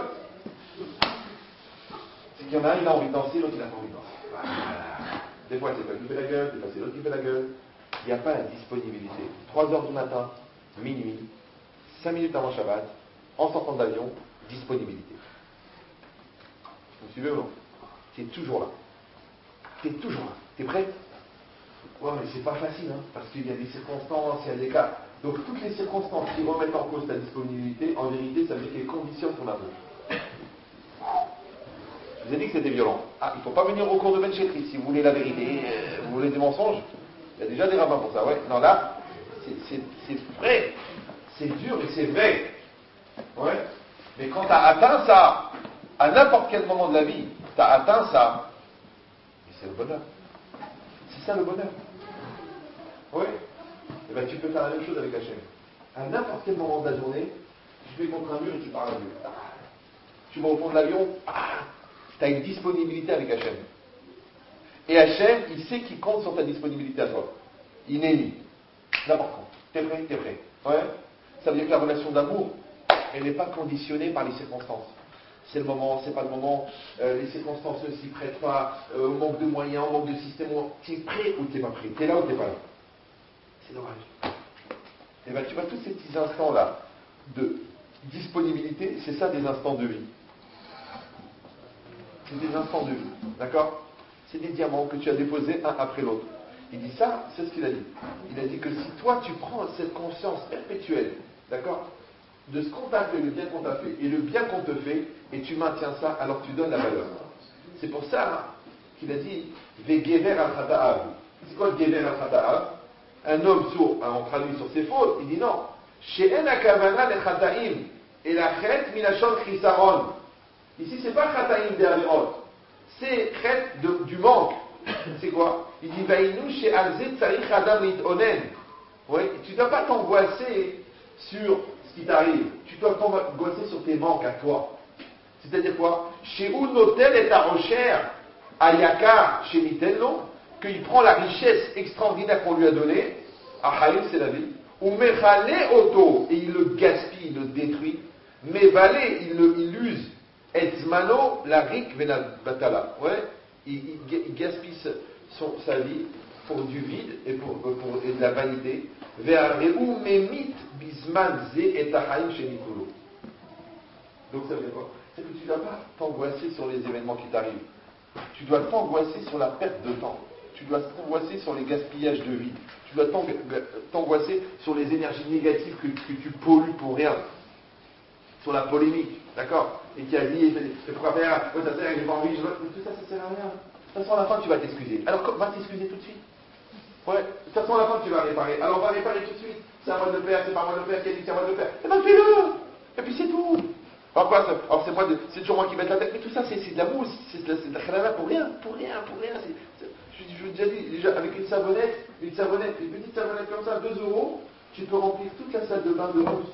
C'est qu'il y en a un, il a envie de danser, l'autre il n'a pas envie de danser. Voilà. Des fois c'est toi qui fais la gueule, des fois c'est l'autre qui fait la gueule. Il n'y a pas la disponibilité. 3 heures du matin, minuit, 5 minutes avant Shabbat, en sortant de l'avion, disponibilité. Vous me suivez ou non? Tu es toujours là. Tu es toujours là. Tu es prêt? Ouais, mais c'est pas facile, hein, parce qu'il y a des circonstances, il y a des cas. Donc toutes les circonstances qui remettent en cause ta disponibilité, en vérité, ça veut dire qu'elles conditionnent ton amour. Je vous ai dit que c'était violent. Ah, il ne faut pas venir au cours de Ben Chetri si vous voulez la vérité, vous voulez des mensonges. Il y a déjà des rabbins pour ça, ouais. Non, là, c'est vrai, c'est dur et c'est vrai. Ouais. Mais quand tu as atteint ça, à n'importe quel moment de la vie, tu as atteint ça, et c'est le bonheur. C'est ça le bonheur. Oui. Et bien tu peux faire la même chose avec Hachem. À n'importe quel moment de la journée, tu fais contre un mur et tu parles à Dieu. Tu vas au fond de l'avion, tu as une disponibilité avec Hachem. Et Hachem, il sait qu'il compte sur ta disponibilité à toi. Il n'est ni. N'importe quand. T'es prêt? T'es prêt. Ouais. Ça veut dire que la relation d'amour, elle n'est pas conditionnée par les circonstances. C'est le moment, c'est pas le moment, les circonstances ne s'y prêtent pas, manque de moyens, manque de système, tu es prêt ou tu n'es pas prêt, tu es là ou tu n'es pas là. C'est dommage. Et bien tu vois, tous ces petits instants-là de disponibilité, c'est ça des instants de vie. C'est des instants de vie, d'accord? C'est des diamants que tu as déposés un après l'autre. Il dit ça, c'est ce qu'il a dit. Il a dit que si toi tu prends cette conscience perpétuelle, d'accord, de ce qu'on t'a fait, le bien qu'on t'a fait, et le bien qu'on te fait, et tu maintiens ça, alors tu donnes la valeur. C'est pour ça qu'il a dit Vegever al-Khata'av. C'est quoi le Gever al-Khata'av? Un homme sourd, on traduit sur ses fautes, il dit non. She'en akavana le Khata'im, et la chet minachon chisaron. Ici, c'est pas Khata'im de Averot, c'est chet du manque. C'est quoi? Il dit Vainu she'alzet tsarich adam lid'onen. Oui, tu ne dois pas t'angoisser sur ce qui t'arrive. Tu dois t'angoisser sur tes manques à toi. C'est-à-dire quoi? Chez Unotel et Tarocher, à Yakar, chez Mitello, qu'il prend la richesse extraordinaire qu'on lui a donnée, à Haïm, c'est la vie, ou Mechale Auto, et il le gaspille, il le détruit, mais Valé, il use, Etzmano, la Rik Batala. Ouais, il gaspille sa vie pour du vide et pour de la vanité. Ve'areu memit bisman ze et Haïm chez Mikolo. Donc ça veut dire quoi? C'est que tu ne dois pas t'angoisser sur les événements qui t'arrivent. Tu dois t'angoisser sur la perte de temps. Tu dois t'angoisser sur les gaspillages de vie. Tu dois t'angoisser sur les énergies négatives que tu pollues pour rien. Sur la polémique, d'accord? Et qui a dit, pourquoi faire? Ça sert, j'ai pas envie, tout ça, ça sert à rien. De toute façon, à la fin, tu vas t'excuser. Alors, va t'excuser tout de suite. Ouais, de toute façon, à la fin, tu vas réparer. Alors, on va réparer tout de suite. C'est à moi de le faire, c'est pas à moi de le faire, qui a dit que c'est à moi de le faire. Eh ben, fais-le! Et puis, c'est tout. Alors, quoi, c'est toujours moi qui mets la tête. Mais tout ça, c'est de la mousse, c'est de la khalala pour rien. Je vous ai déjà dit, déjà, avec une savonnette, une petite savonnette comme ça, 2 €, tu peux remplir toute la salle de bain de mousse.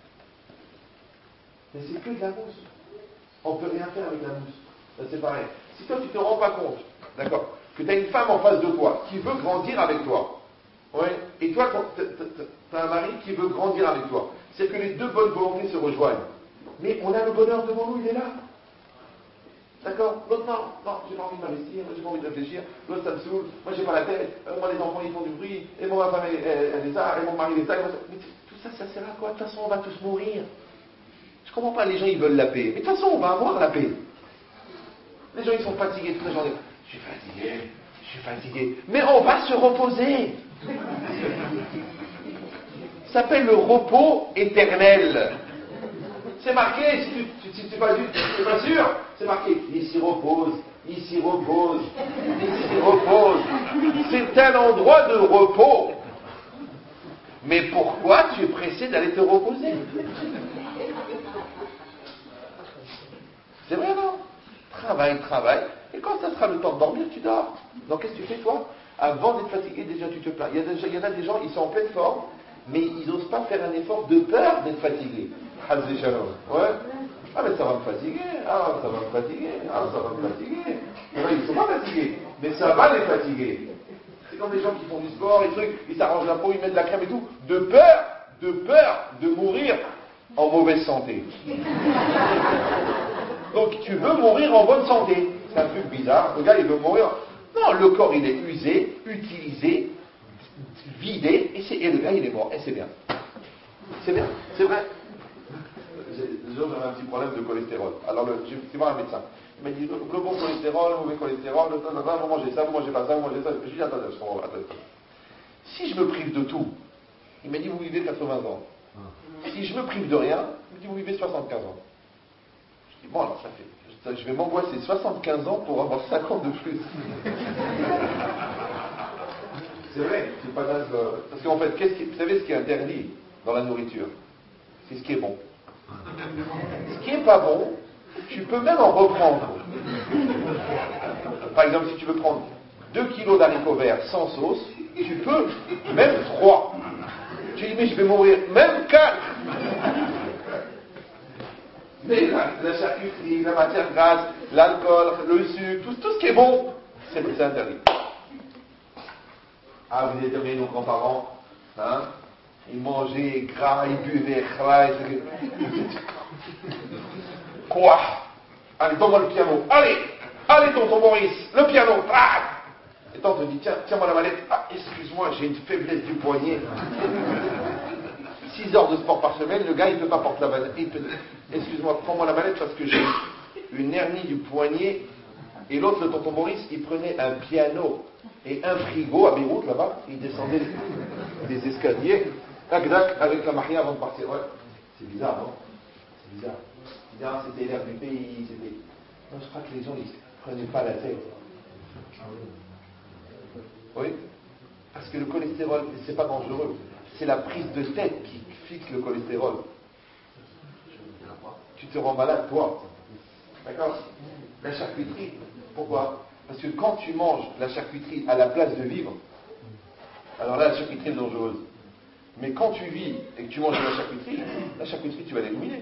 Mais c'est que de la mousse. On ne peut rien faire avec la mousse. Ça, c'est pareil. Si toi, tu ne te rends pas compte, d'accord, que tu as une femme en face de toi qui veut grandir avec toi, ouais, et toi, tu as un mari qui veut grandir avec toi, c'est que les deux bonnes volontés se rejoignent. Mais on a le bonheur devant nous, il est là. D'accord? L'autre, non, j'ai pas envie de m'investir, j'ai pas envie de réfléchir, l'autre, ça me saoule, moi, j'ai pas la tête, moi, les enfants, ils font du bruit, et moi, ma femme, elle est ça, et mon mari, il est ça, mais tout ça, ça sert à quoi? De toute façon, on va tous mourir. Je comprends pas, les gens, ils veulent la paix. Mais de toute façon, on va avoir la paix. Les gens, ils sont fatigués toute la journée. Je suis fatigué. Mais on va se reposer. Ça s'appelle le repos éternel. C'est marqué, si tu n'es pas sûr, c'est marqué, il s'y repose. C'est un endroit de repos. Mais pourquoi tu es pressé d'aller te reposer? C'est vrai, non? Travaille. Et quand ça sera le temps de dormir, tu dors. Donc qu'est-ce que tu fais, toi? Avant d'être fatigué, déjà tu te plains. Il y en a des gens, ils sont en pleine forme, mais ils n'osent pas faire un effort de peur d'être fatigués. Ouais. Ah, mais ça va me fatiguer. Il y en a, ils ne sont pas fatigués, mais ça va les fatiguer. C'est comme les gens qui font du sport, et trucs, ils s'arrangent la peau, ils mettent de la crème et tout, de peur de mourir en mauvaise santé. Donc tu veux mourir en bonne santé. C'est un truc bizarre. Le gars, il veut mourir. Non, le corps, il est usé, utilisé, vidé, et le gars, il est mort. Et c'est bien. C'est bien. C'est vrai. J'avais un petit problème de cholestérol. Alors, je suis voir un médecin. Il m'a dit, le bon cholestérol, le mauvais cholestérol, vous mangez ça, vous mangez pas ça, vous mangez ça. Je lui ai dit, attends. Si je me prive de tout, il m'a dit, vous vivez 80 ans. Si je me prive de rien, il m'a dit, vous vivez 75 ans. Je dis, bon, alors ça fait. Je vais m'angoisser 75 ans pour avoir 5 ans de plus. C'est vrai, c'est pas mal. Parce qu'en fait, vous savez ce qui est interdit dans la nourriture? C'est ce qui est bon. Ce qui n'est pas bon, tu peux même en reprendre. Par exemple, si tu veux prendre 2 kilos d'haricots verts sans sauce, tu peux, même 3. Tu dis, mais je vais mourir, même 4. Mais la charcuterie, la matière grasse, l'alcool, le sucre, tout ce qui est bon, c'est interdit. Ah, vous êtes nos grands-parents, hein? Ils mangeaient gras, ils buvaient gras, Quoi? Allez, donne-moi le piano. Allez, tonton Maurice, le piano. Ah! Et tante te dit, tiens-moi la mallette. Ah, excuse-moi, j'ai une faiblesse du poignet. 6 heures de sport par semaine, le gars, il ne peut pas porter la mallette. Excuse-moi, prends-moi la mallette parce que j'ai une hernie du poignet. Et l'autre, le tonton Maurice, il prenait un piano et un frigo à Beyrouth, là-bas. Il descendait des escaliers, avec la mahia avant de partir. Ouais. C'est bizarre, non? C'est bizarre. C'était l'air du pays, c'était... Non, je crois que les gens, ils ne prenaient pas la tête. Oui? Parce que le cholestérol, c'est pas dangereux. C'est la prise de tête qui fixe le cholestérol. Tu te rends malade, toi. D'accord? La charcuterie, pourquoi? Parce que quand tu manges la charcuterie à la place de vivre, alors là, la charcuterie est dangereuse. Mais quand tu vis et que tu manges de la charcuterie, tu vas l'éliminer.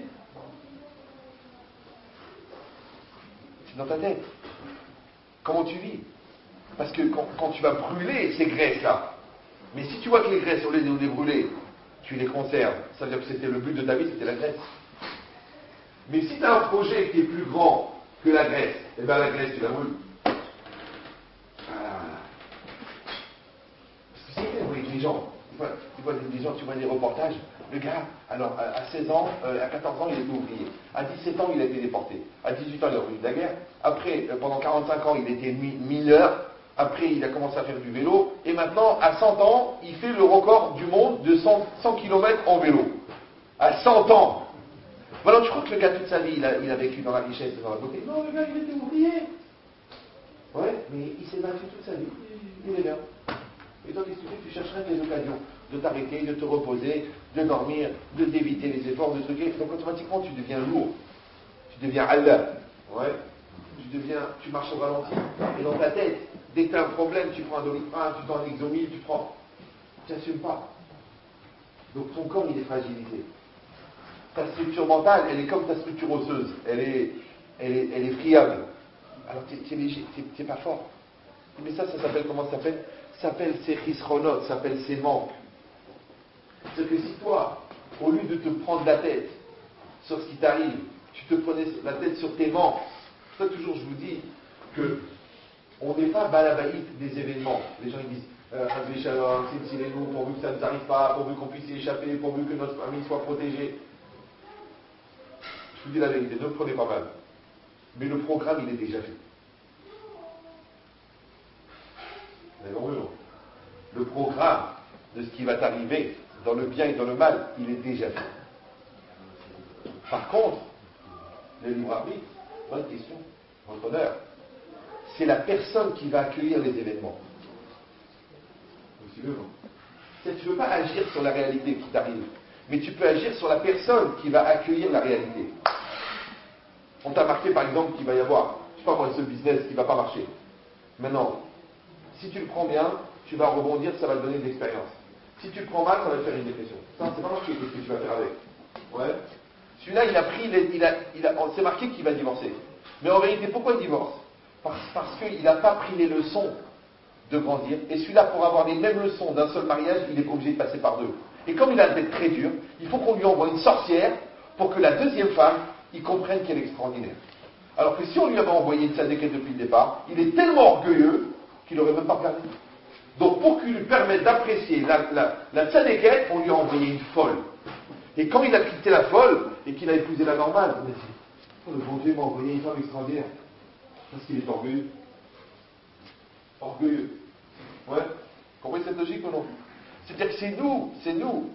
C'est dans ta tête. Comment tu vis? Parce que quand tu vas brûler ces graisses-là, mais si tu vois que les graisses, au lieu de les brûler, tu les conserves, ça veut dire que c'était le but de ta vie, c'était la graisse. Mais si tu as un projet qui est plus grand que la graisse, eh bien la graisse, tu la brûles. Voilà. Parce que c'est vrai, les gens, tu vois des gens, tu vois des reportages, le gars, alors à 16 ans, à 14 ans, il était ouvrier. À 17 ans, il a été déporté. À 18 ans, il a revenu de la guerre. Après, pendant 45 ans, il était mineur. Après, il a commencé à faire du vélo. Et maintenant, à 100 ans, il fait le record du monde de 100 km en vélo. À 100 ans. Voilà, je crois que le gars, toute sa vie, il a vécu dans la richesse et dans la beauté. Non, le gars, il était ouvrier. Ouais, mais il s'est battu toute sa vie. Il est bien. Et donc, qu'est-ce que tu chercherais des occasions de t'arrêter, de te reposer, de dormir, d'éviter les efforts, de truquer. Donc, automatiquement, tu deviens lourd. Tu deviens Allah. Ouais. Tu marches au ralenti. Et dans ta tête, dès que tu as un problème, tu prends un doliprane, tu prends un Exomil, tu n'assumes pas. Donc, ton corps, il est fragilisé. Ta structure mentale, elle est comme ta structure osseuse. Elle est friable. Alors, tu es léger, tu n'es pas fort. Mais ça s'appelle, comment ça s'appelle? Ça s'appelle ses chisronotes, ça s'appelle ses manques. C'est que si toi, au lieu de te prendre la tête sur ce qui t'arrive, tu te prenais la tête sur tes manques. Ça, toujours, je vous dis que on n'est pas balabaït des événements. Les gens ils disent nous pourvu que ça ne nous arrive pas, pourvu qu'on puisse y échapper, pourvu que notre famille soit protégée. Je vous dis la vérité, ne le prenez pas mal. Mais le programme, il est déjà fait. Le programme de ce qui va t'arriver, dans le bien et dans le mal, il est déjà fait. Par contre, le libre arbitre, bonne question, votre honneur, c'est la personne qui va accueillir les événements. Tu ne peux pas agir sur la réalité qui t'arrive, mais tu peux agir sur la personne qui va accueillir la réalité. On t'a marqué par exemple qu'il va y avoir, je ne sais pas moi, ce business qui ne va pas marcher. Maintenant, si tu le prends bien, tu vas rebondir, ça va te donner de l'expérience. Si tu le prends mal, ça va te faire une dépression. Ça, c'est pas marqué, qu'est-ce que tu vas faire avec. Ouais. Celui-là, il a pris, c'est marqué qu'il va divorcer. Mais en vérité, pourquoi il divorce? Parce qu'il n'a pas pris les leçons de grandir. Et celui-là, pour avoir les mêmes leçons d'un seul mariage, il est obligé de passer par deux. Et comme il a d'être très dur, il faut qu'on lui envoie une sorcière pour que la deuxième femme, il comprenne qu'elle est extraordinaire. Alors que si on lui avait envoyé une tzadékette depuis le départ, il est tellement orgueilleux qu'il n'aurait même pas regardé. Donc pour qu'il lui permette d'apprécier la tzadékette, on lui a envoyé une folle. Et quand il a quitté la folle et qu'il a épousé la normale, il a dit, oh, le bon Dieu m'a envoyé une femme extraordinaire. Parce qu'il est orgueilleux. Orgueilleux. Ouais. Comprenez cette logique ou non? C'est-à-dire que c'est nous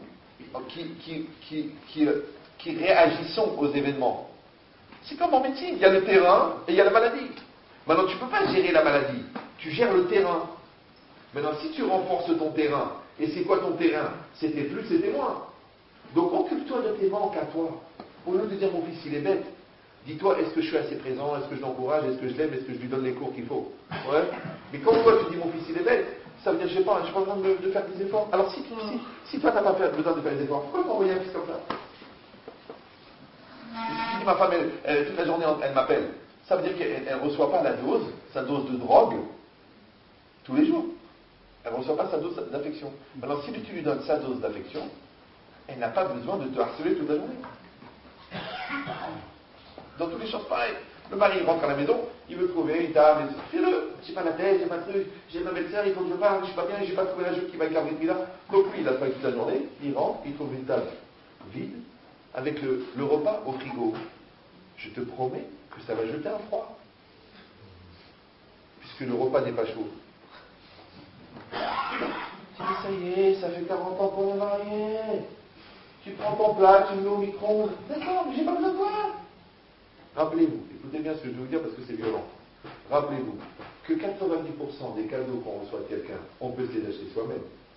qui réagissons aux événements. C'est comme en médecine, il y a le terrain et il y a la maladie. Maintenant, tu ne peux pas gérer la maladie, tu gères le terrain. Maintenant, si tu renforces ton terrain, et c'est quoi ton terrain? C'était plus, c'était moins. Donc, occupe-toi de tes manques à toi. Au lieu de dire, mon fils, il est bête, dis-toi, est-ce que je suis assez présent? Est-ce que je l'encourage? Est-ce que je l'aime? Est-ce que je lui donne les cours qu'il faut? Ouais. Mais quand toi, tu dis, mon fils, il est bête, ça veut dire, je n'ai pas besoin de faire des efforts. Alors, si toi, tu n'as pas besoin de faire des efforts, pourquoi t'envoyer un fils comme ça? Si tu dis, ma femme, toute la journée, elle m'appelle, ça veut dire qu'elle ne reçoit pas sa dose de drogue, tous les jours. Elle ne reçoit pas sa dose d'affection. Alors, si tu lui donnes sa dose d'affection, elle n'a pas besoin de te harceler toute la journée. Dans toutes les choses pareilles. Le mari rentre à la maison, il veut trouver une table, fais-le, j'ai pas la tête, j'ai pas de truc, j'ai ma belle-sœur, il faut que je parle, je suis pas bien, j'ai pas trouvé la jupe qui va avec la là. Donc lui, il a travaillé toute la journée, il rentre, il trouve une table vide, avec le repas au frigo. Je te promets que ça va jeter un froid. Puisque le repas n'est pas chaud. Tu dis, ça y est, ça fait 40 ans qu'on est mariés. Tu prends ton plat, tu le mets au micro-ondes. D'accord, mais j'ai pas besoin de toi. Rappelez-vous, écoutez bien ce que je vais vous dire parce que c'est violent. Rappelez-vous que 90% des cadeaux qu'on reçoit de quelqu'un, on peut se les acheter soi-même.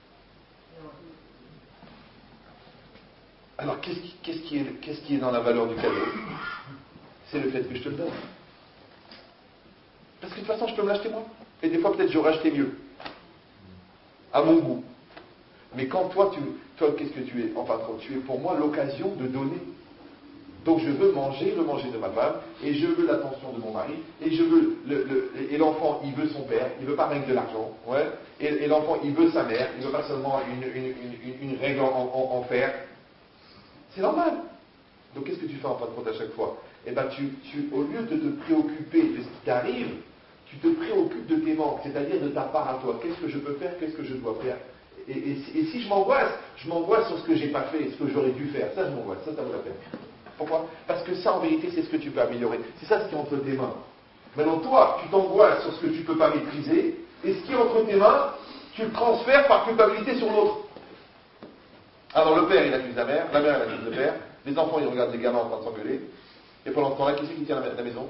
Alors, qu'est-ce qui est dans la valeur du cadeau? C'est le fait que je te le donne. Parce que de toute façon, je peux me l'acheter moi. Et des fois, peut-être, j'aurais acheté mieux. À mon goût. Mais quand toi, qu'est-ce que tu es en patron? Tu es pour moi l'occasion de donner. Donc je veux manger, le manger de ma femme, et je veux l'attention de mon mari, et je veux et l'enfant, il veut son père, il veut pas rien que de l'argent, ouais. Et l'enfant, il veut sa mère, il veut pas seulement une règle en fer. C'est normal. Donc qu'est-ce que tu fais en fin de compte à chaque fois? Eh bien, au lieu de te préoccuper de ce qui t'arrive, tu te préoccupes de tes manques, c'est-à-dire de ta part à toi. Qu'est-ce que je peux faire? Qu'est-ce que je dois faire? Et si je m'angoisse sur ce que j'ai pas fait, ce que j'aurais dû faire. Ça, je m'angoisse. Ça vaut la peine. Pourquoi? Parce que ça, en vérité, c'est ce que tu peux améliorer. C'est ça ce qui est entre tes mains. Maintenant, toi, tu t'angoisses sur ce que tu ne peux pas maîtriser, et ce qui est entre tes mains, tu le transfères par culpabilité sur l'autre. Alors, le père, il accuse la mère elle accuse le père, les enfants, ils regardent les gamins en train de s'engueuler, et pendant ce temps-là, qui c'est qui tient la maison?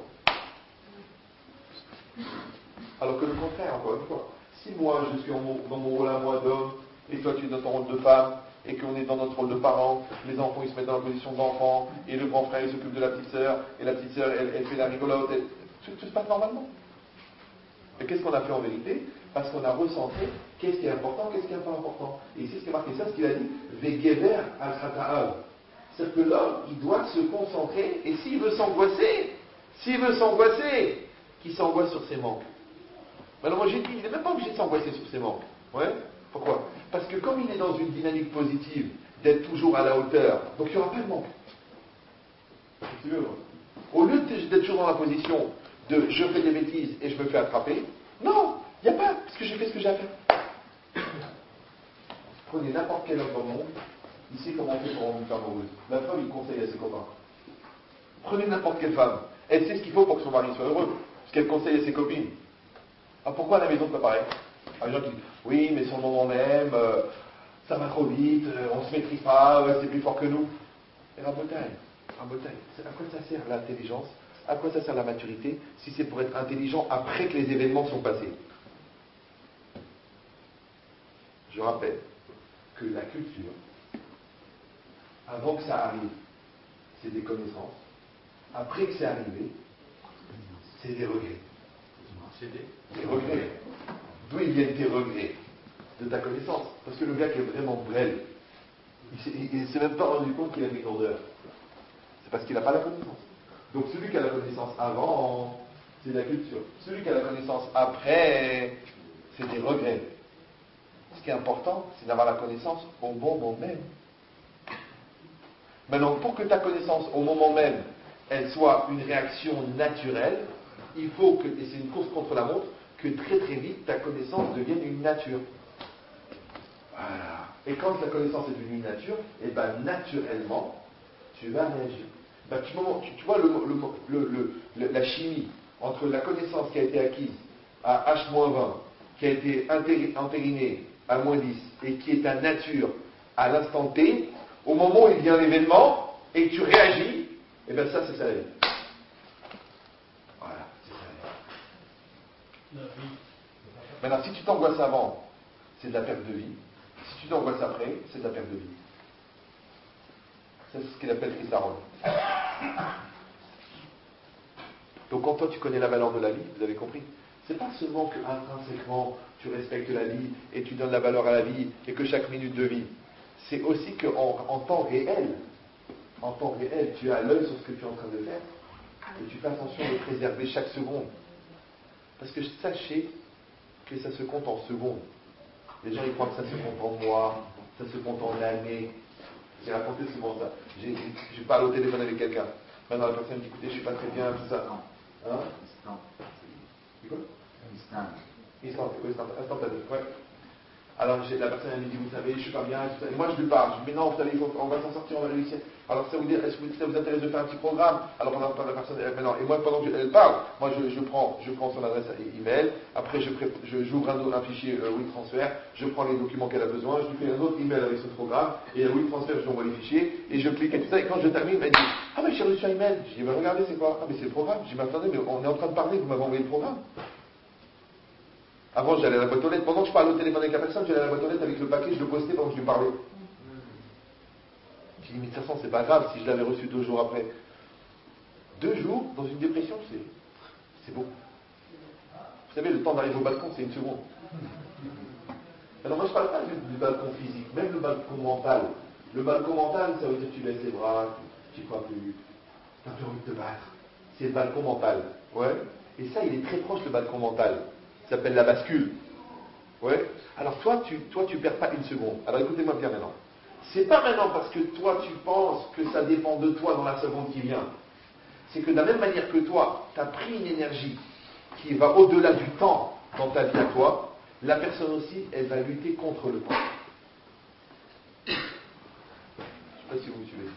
Alors que le contraire, encore une fois, si moi, je suis dans mon rôle à moi d'homme, et toi, tu es dans ton rôle de femme, et qu'on est dans notre rôle de parent, les enfants ils se mettent dans la position d'enfant, et le grand frère il s'occupe de la petite sœur, et la petite sœur elle fait la rigolote, tout se passe normalement. Et qu'est-ce qu'on a fait en vérité? Parce qu'on a recentré qu'est-ce qui est important, qu'est-ce qui n'est pas important. Et ici ce qui est marqué, ça ce qu'il a dit, Vegever al-Khata'av. C'est-à-dire que l'homme il doit se concentrer, et s'il veut s'angoisser, qu'il s'angoisse sur ses manques. Alors moi j'ai dit, il n'est même pas obligé de s'angoisser sur ses manques. Ouais? Pourquoi? Parce que comme il est dans une dynamique positive, d'être toujours à la hauteur, donc il n'y aura pas de manque. Au lieu d'être toujours dans la position de je fais des bêtises et je me fais attraper, non, il n'y a pas, parce que j'ai fait ce que j'ai à faire. Prenez n'importe quel homme dans le monde, il sait comment on fait pour rendre une femme heureuse. La femme, il conseille à ses copains. Prenez n'importe quelle femme, elle sait ce qu'il faut pour que son mari soit heureux, ce qu'elle conseille à ses copines. Ah, pourquoi à la maison c'est pas pareil? Les gens qui disent, oui, mais sur le moment même, ça va trop vite, on ne se maîtrise pas, c'est plus fort que nous. Et rabotaille. À quoi ça sert l'intelligence? À quoi ça sert la maturité? Si c'est pour être intelligent après que les événements sont passés. Je rappelle que la culture, avant que ça arrive, c'est des connaissances. Après que c'est arrivé, c'est des regrets. Des regrets. D'où ils viennent tes regrets? De ta connaissance. Parce que le gars qui est vraiment brel, il ne s'est même pas rendu compte qu'il a une lourdeur. C'est parce qu'il n'a pas la connaissance. Donc celui qui a la connaissance avant, c'est la culture. Celui qui a la connaissance après, c'est des regrets. Ce qui est important, c'est d'avoir la connaissance au bon moment même. Maintenant, pour que ta connaissance au moment même, elle soit une réaction naturelle, il faut que, et c'est une course contre la montre, que très très vite ta connaissance devienne une nature. Voilà. Et quand la connaissance est devenue une nature, et bien naturellement, tu vas réagir. Ben, tu vois la chimie entre la connaissance qui a été acquise à H-20, qui a été entérinée à -10 et qui est à nature à l'instant T, au moment où il vient l'événement et que tu réagis, et bien ça c'est ça la vie. Voilà, c'est ça la vie. Maintenant, si tu t'angoisses avant, c'est de la perte de vie. Si tu t'angoisses après, c'est de la perte de vie. C'est ce qu'il appelle Christaron. Donc quand toi tu connais la valeur de la vie, vous avez compris, c'est pas seulement que intrinsèquement tu respectes la vie et tu donnes la valeur à la vie et que chaque minute de vie, c'est aussi qu'en temps réel, tu as l'œil sur ce que tu es en train de faire et tu fais attention de préserver chaque seconde. Parce que sachez que ça se compte en secondes. Les gens ils croient que ça se compte en mois, ça se compte en années. J'ai raconté souvent ça. Je parle au téléphone avec quelqu'un. Maintenant la personne dit écoutez, je ne suis pas très bien, tout ça. Hein? C'est quoi? Instantané. Ouais. Alors la personne elle me dit vous savez, je ne suis pas bien, tout ça. Et moi je lui parle. Je lui dis mais non, vous savez, on va s'en sortir, on va réussir. Alors ça vous intéresse de faire un petit programme? Alors pendant que la personne maintenant, et moi pendant qu'elle parle, moi je prends son adresse email, après j'ouvre un fichier WeTransfer, je prends les documents qu'elle a besoin, je lui fais un autre email avec ce programme, et à WeTransfer je lui envoie les fichiers, et je clique et tout ça, et quand je termine, elle dit ah mais j'ai reçu un email. Je dis bah, regardez c'est quoi? Ah mais c'est le programme. Je dis mais attendez, mais on est en train de parler, vous m'avez envoyé le programme. Avant, j'allais à la boîte aux lettres. Pendant que je parlais au téléphone avec la personne, j'allais à la boîte aux lettres avec le paquet, je le postais pendant que je lui parlais. J'ai dit, mais de toute façon, c'est pas grave si je l'avais reçu 2 jours après. 2 jours dans une dépression, c'est beau. Vous savez, le temps d'arriver au balcon, c'est 1 seconde. Alors moi je ne parle pas du balcon physique, même le balcon mental. Le balcon mental, ça veut dire que tu baisses les bras, tu ne crois plus, tu n'as plus envie de te battre. C'est le balcon mental. Ouais. Et ça, il est très proche, le balcon mental. Ça s'appelle la bascule. Ouais. Alors toi, tu perds pas une seconde. Alors écoutez-moi bien maintenant. C'est pas maintenant parce que toi, tu penses que ça dépend de toi dans la seconde qui vient. C'est que de la même manière que toi, tu as pris une énergie qui va au-delà du temps dans ta vie à toi, la personne aussi, elle va lutter contre le temps. Je ne sais pas si vous me suivez.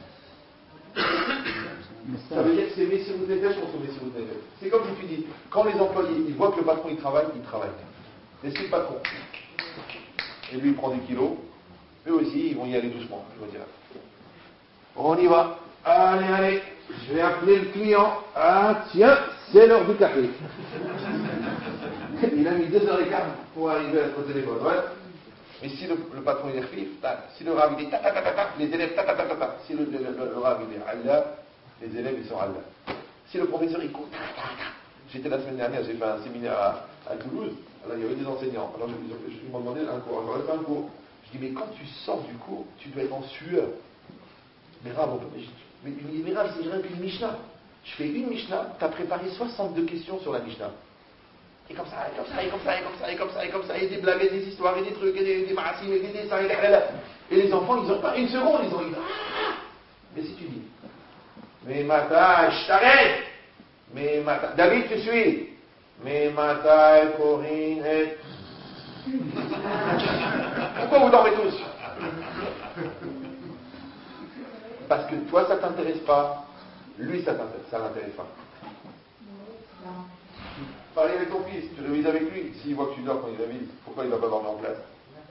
Ça veut dire que c'est Messirut Nefesh contre Messirut Nefesh. C'est comme si tu dis, quand les employés, ils voient que le patron, il travaille. Mais si le patron, et lui, il prend des kilos, eux aussi, ils vont y aller doucement, je veux dire. On y va. Allez, je vais appeler le client. Ah, tiens, c'est l'heure du café. Il a mis 2h15 pour arriver au téléphone, ouais. Mais si le patron il est khif, si le rav il est les élèves si le rav il est Allah, les élèves ils sont Allah. Si le professeur il court, j'étais la semaine dernière, j'ai fait un séminaire à Toulouse, alors il y avait des enseignants, alors ils m'ont demandé un cours, alors j'ai fait un cours. Je dis mais quand tu sors du cours, tu dois être en sueur. Mais Rav, mais Rav, c'est rien qu'une Mishnah. Je fais une Mishnah, tu as préparé 62 questions sur la Mishnah. Et comme ça, et des blagues, et des histoires, et des trucs, et des marasim, et des dessins, et les enfants, ils n'ont pas une seconde, ils ont dit ah. Mais si tu dis, mais Mata, je t'arrête. Mais Mata, David, tu suis. Mais Mata, Corinne, et... Pourquoi vous dormez tous? Parce que toi, ça ne t'intéresse pas. Lui, ça l'intéresse pas. Pareil avec ton fils, tu révises avec lui. S'il voit que tu dors quand il révise, pourquoi il ne va pas dormir en classe?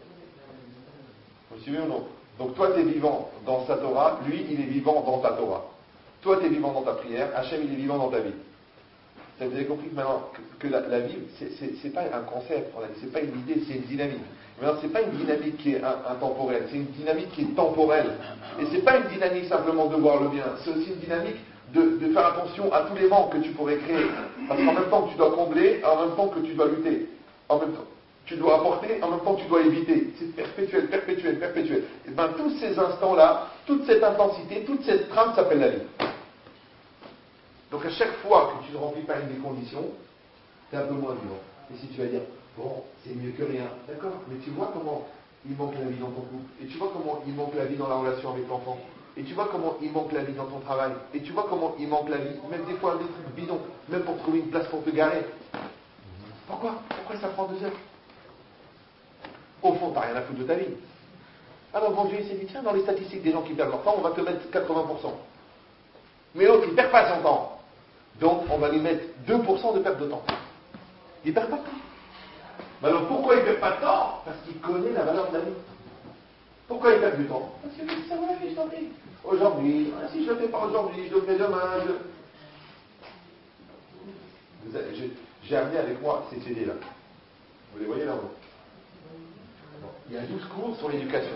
Vous suivez ou non? Donc toi, tu es vivant dans sa Torah, lui, il est vivant dans ta Torah. Toi, tu es vivant dans ta prière, Hachem, il est vivant dans ta vie. Vous avez compris que maintenant, que la vie, c'est pas un concept, c'est pas une idée, c'est une dynamique. Maintenant, c'est pas une dynamique qui est intemporelle, c'est une dynamique qui est temporelle. Et c'est pas une dynamique simplement de voir le bien, c'est aussi une dynamique de faire attention à tous les manques que tu pourrais créer. Parce qu'en même temps que tu dois combler, en même temps que tu dois lutter. En même temps, tu dois apporter, en même temps que tu dois éviter. C'est perpétuel. Et bien tous ces instants-là, toute cette intensité, toute cette trame s'appelle la vie. Donc à chaque fois que tu ne remplis pas une des conditions, tu es un peu moins vivant. Et si tu vas dire, bon, c'est mieux que rien, d'accord, mais tu vois comment il manque la vie dans ton couple, et tu vois comment il manque la vie dans la relation avec l'enfant, et tu vois comment il manque la vie dans ton travail, et tu vois comment il manque la vie, même des fois des trucs bidons, même pour trouver une place pour te garer. Pourquoi ça prend 2 heures? Au fond, tu n'as rien à foutre de ta vie. Alors bon Dieu, il s'est dit, tiens, dans les statistiques des gens qui perdent leur temps, on va te mettre 80%. Mais l'autre, il ne perd pas son temps. Donc, on va lui mettre 2% de perte de temps. Il ne perd pas de temps. Mais alors, pourquoi il ne perd pas de temps? Parce qu'il connaît la valeur de la vie. Pourquoi il perd du temps? Parce que ça va la vie, je t'en prie. Aujourd'hui, si je ne le fais pas aujourd'hui, je le fais demain. J'ai amené avec moi ces CD-là. Vous les voyez là-haut? Il y a 12 cours sur l'éducation.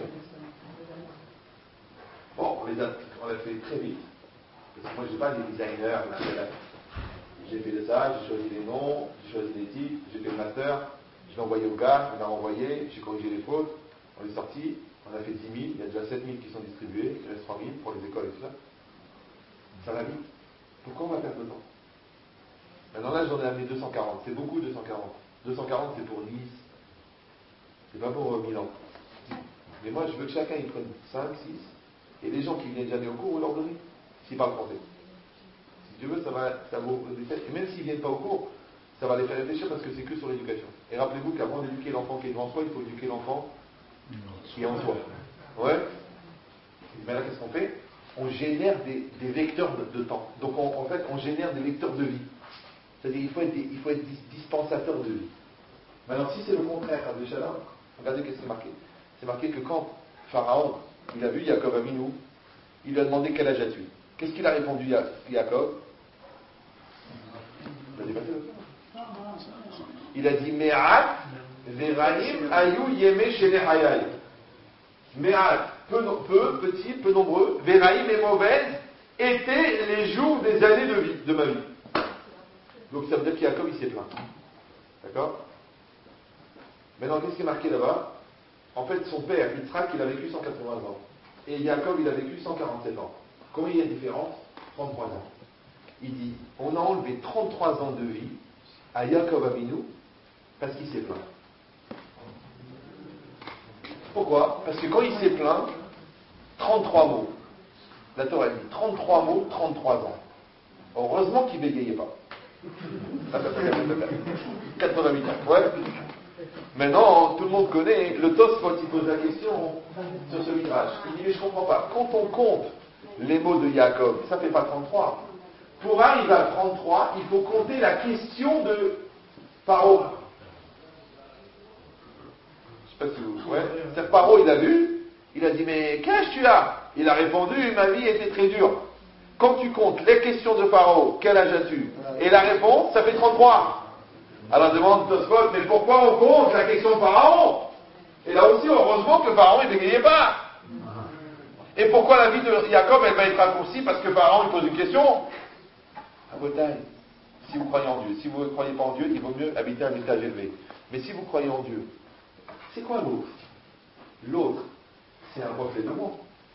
Bon, on les a fait très vite. Parce que moi, je n'ai pas des designers. J'ai fait de ça, j'ai choisi les noms, j'ai choisi les titres, j'ai fait le master, je l'ai envoyé au gars, il m'a renvoyé, j'ai corrigé les fautes, on est sorti, on a fait 10 000, il y a déjà 7 000 qui sont distribués, il reste 3 000 pour les écoles et tout ça. Ça va vite. Pourquoi on va perdre le temps? Maintenant là, j'en ai amené 240, c'est beaucoup 240. 240 c'est pour Nice, c'est pas pour Milan. Mais moi, je veux que chacun y prenne 5, 6, et les gens qui viennent jamais au cours, on leur donne, s'ils parlent français. Si tu veux, ça vaut des faits. Et même s'ils ne viennent pas au cours, ça va les faire réfléchir parce que c'est que sur l'éducation. Et rappelez-vous qu'avant d'éduquer l'enfant qui est devant soi, il faut éduquer l'enfant qui est en soi. Ouais. Mais là, qu'est-ce qu'on fait? On génère des vecteurs de temps. Donc, en fait, on génère des vecteurs de vie. C'est-à-dire, il faut être dispensateur de vie. Maintenant, si c'est le contraire, regardez qu'est-ce qui est marqué. C'est marqué que quand Pharaon, il a vu Yaakov Avinu, il lui a demandé quel âge as-tu? Qu'est-ce qu'il a répondu Yaakov? Il a dit Me'at Veraim Ayu Yeme Shene Hayai. Me'at, peu, petit, peu nombreux, Veraim et mauvaises étaient les jours des années de vie, de ma vie. Donc ça veut dire qu'Yaakov il s'est plaint. D'accord? Maintenant, qu'est-ce qui est marqué là-bas? En fait, son père, Yitzhak, il a vécu 180 ans. Et Jacob, il a vécu 147 ans. Combien il y a de différence? 33 ans. Il dit, on a enlevé 33 ans de vie à Jacob Avinu parce qu'il s'est plaint. Pourquoi? Parce que quand il s'est plaint, 33 mots. La Torah dit 33 mots, 33 ans. Heureusement qu'il ne bégayait pas. 88 ans. Ouais. Maintenant, tout le monde connaît, le Tosfot, il pose la question sur ce midrash. Il dit, mais je ne comprends pas. Quand on compte les mots de Jacob, ça ne fait pas 33. Pour arriver à 33, il faut compter la question de Paro. Je ne sais pas si vous... Ouais. C'est-à-dire que Paro, il a vu, il a dit, mais quel âge tu as? Il a répondu, ma vie était très dure. Quand tu comptes les questions de Paro, quel âge as-tu? Et la réponse, ça fait 33. Alors demande Tosfot, mais pourquoi on compte la question de Pharaon? Et là aussi, heureusement que Pharaon ne bégayait pas. Et pourquoi la vie de Jacob, elle va être raccourcie? Parce que Pharaon, il pose une question. À Botaï, si vous croyez en Dieu, si vous ne croyez pas en Dieu, il vaut mieux habiter un étage élevé. Mais si vous croyez en Dieu, c'est quoi l'autre? L'autre, c'est un reflet de moi.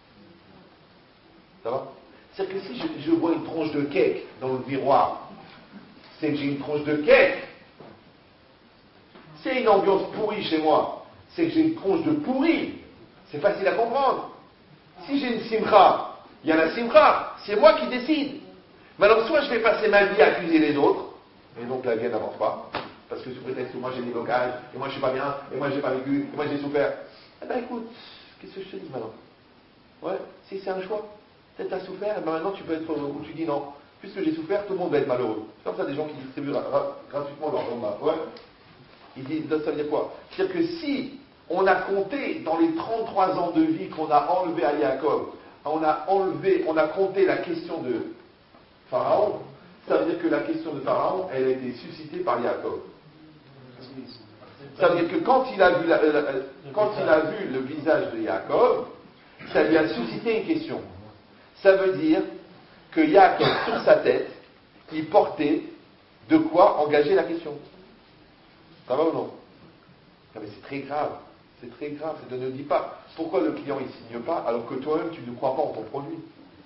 Ça va? C'est-à-dire que si je vois une tronche de cake dans le miroir, c'est que j'ai une tronche de cake. C'est une ambiance pourrie chez moi, c'est que j'ai une tronche de pourri. C'est facile à comprendre. Si j'ai une simcha, il y a la simcha, c'est moi qui décide. Maintenant, soit je vais passer ma vie à accuser les autres, et donc la vie n'avance pas, parce que sous prétexte que moi j'ai des blocages, et moi je suis pas bien, et moi j'ai pas vécu, et moi j'ai souffert. Eh ben écoute, qu'est-ce que je te dis maintenant? Ouais, si c'est un choix, peut-être t'as souffert, et ben maintenant tu peux être où tu dis non. Puisque j'ai souffert, tout le monde va être malheureux. C'est comme ça des gens qui distribuent gratuitement leur repas. Ouais. Il dit, ça veut dire quoi? C'est-à-dire que si on a compté dans les 33 ans de vie qu'on a enlevé à Jacob, on a compté la question de Pharaon, ça veut dire que la question de Pharaon, elle a été suscitée par Jacob. Ça veut dire que quand il a vu le visage de Jacob, ça lui a suscité une question. Ça veut dire que Jacob, sur sa tête, il portait de quoi engager la question. Ça va ou non? Non mais c'est très grave. C'est très grave. C'est de ne dis pas pourquoi le client il signe pas alors que toi-même tu ne crois pas en ton produit.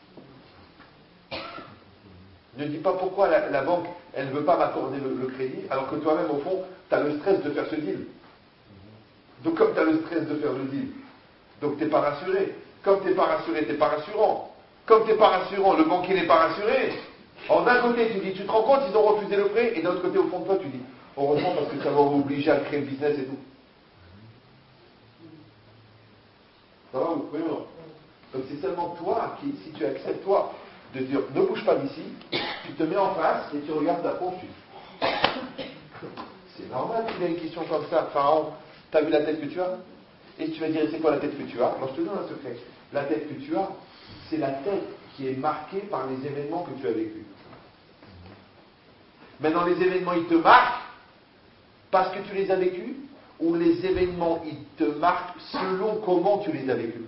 Ne dis pas pourquoi la banque elle ne veut pas m'accorder le crédit alors que toi-même au fond tu as le stress de faire ce deal. Donc comme tu as le stress de faire le deal, donc tu n'es pas rassuré. Comme tu n'es pas rassuré, tu n'es pas rassurant. Comme tu n'es pas rassurant, le banquier n'est pas rassuré. Alors d'un côté tu dis, tu te rends compte, ils ont refusé le prêt, et d'un autre côté au fond de toi tu dis, heureusement parce que ça va m'obliger à créer le business et tout. Ça va ou oui ou non? Donc c'est seulement toi qui, si tu acceptes toi, de dire ne bouge pas d'ici, tu te mets en face et tu regardes ta posture. C'est normal qu'il ait une question comme ça. Pharaon, t'as vu la tête que tu as? Et tu vas dire c'est quoi la tête que tu as? Alors je te donne un secret. La tête que tu as, c'est la tête qui est marquée par les événements que tu as vécus. Maintenant les événements ils te marquent parce que tu les as vécus, ou les événements ils te marquent selon comment tu les as vécus.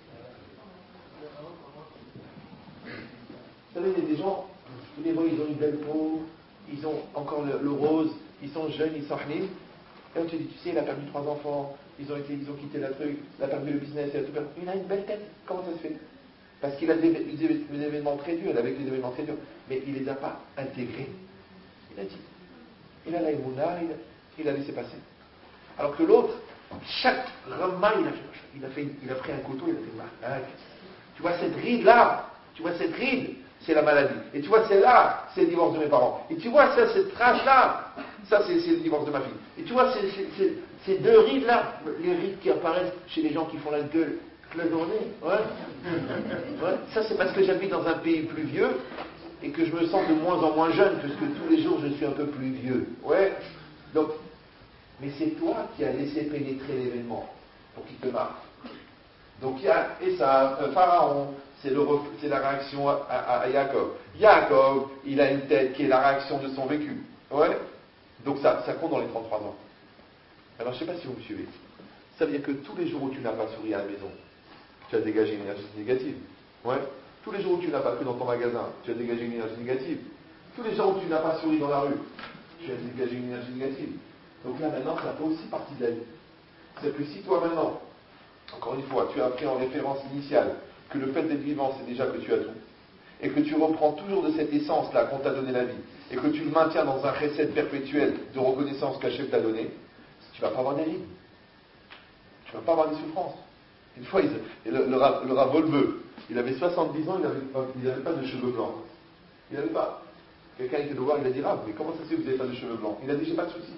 Vous savez, il y a des gens, tu les vois, ils ont une belle peau, ils ont encore le rose, ils sont jeunes, ils sont hanim. Et on te dit, tu sais, il a perdu 3 enfants, ils ont quitté la truc, il a perdu le business, il a tout perdu. Il a une belle tête, comment ça se fait? Parce qu'il a des événements très durs, il a vécu des événements très durs, mais il ne les a pas intégrés. Il a dit, il a la émouna, il a laissé passer. Alors que l'autre, chaque remas, il a pris un couteau, il a fait une marque. Tu vois cette ride-là, c'est la maladie. Et tu vois celle-là, c'est le divorce de mes parents. Et tu vois ça, cette trace-là, ça c'est le divorce de ma fille. Et tu vois ces 2 rides-là, les rides qui apparaissent chez les gens qui font la gueule toute la journée. Ouais. Ça c'est parce que j'habite dans un pays pluvieux et que je me sens de moins en moins jeune, puisque tous les jours je suis un peu plus vieux. Ouais. Donc, mais c'est toi qui as laissé pénétrer l'événement pour qu'il te marque. Donc il y a, et ça, Pharaon, c'est la réaction à Jacob. Jacob, il a une tête qui est la réaction de son vécu. Ouais. Donc ça compte dans les 33 ans. Alors je ne sais pas si vous me suivez. Ça veut dire que tous les jours où tu n'as pas souri à la maison, tu as dégagé une énergie négative. Ouais. Tous les jours où tu n'as pas cru dans ton magasin, tu as dégagé une énergie négative. Tous les jours où tu n'as pas souri dans la rue, tu as dégagé une énergie négative. Donc là maintenant, ça fait aussi partie de la vie. C'est que si toi maintenant, encore une fois, tu as pris en référence initiale que le fait d'être vivant, c'est déjà que tu as tout, et que tu reprends toujours de cette essence-là qu'on t'a donné la vie, et que tu le maintiens dans un recette perpétuel de reconnaissance qu'Hachem t'a donné, tu ne vas pas avoir des rides. Tu ne vas pas avoir des souffrances. Une fois, le Rav Volbeux, il avait 70 ans, il n'avait pas de cheveux blancs. Il n'avait pas. Quelqu'un était le voir, il a dit, Rav, mais comment ça se fait que vous n'avez pas de cheveux blancs? Il a dit, j'ai pas de soucis.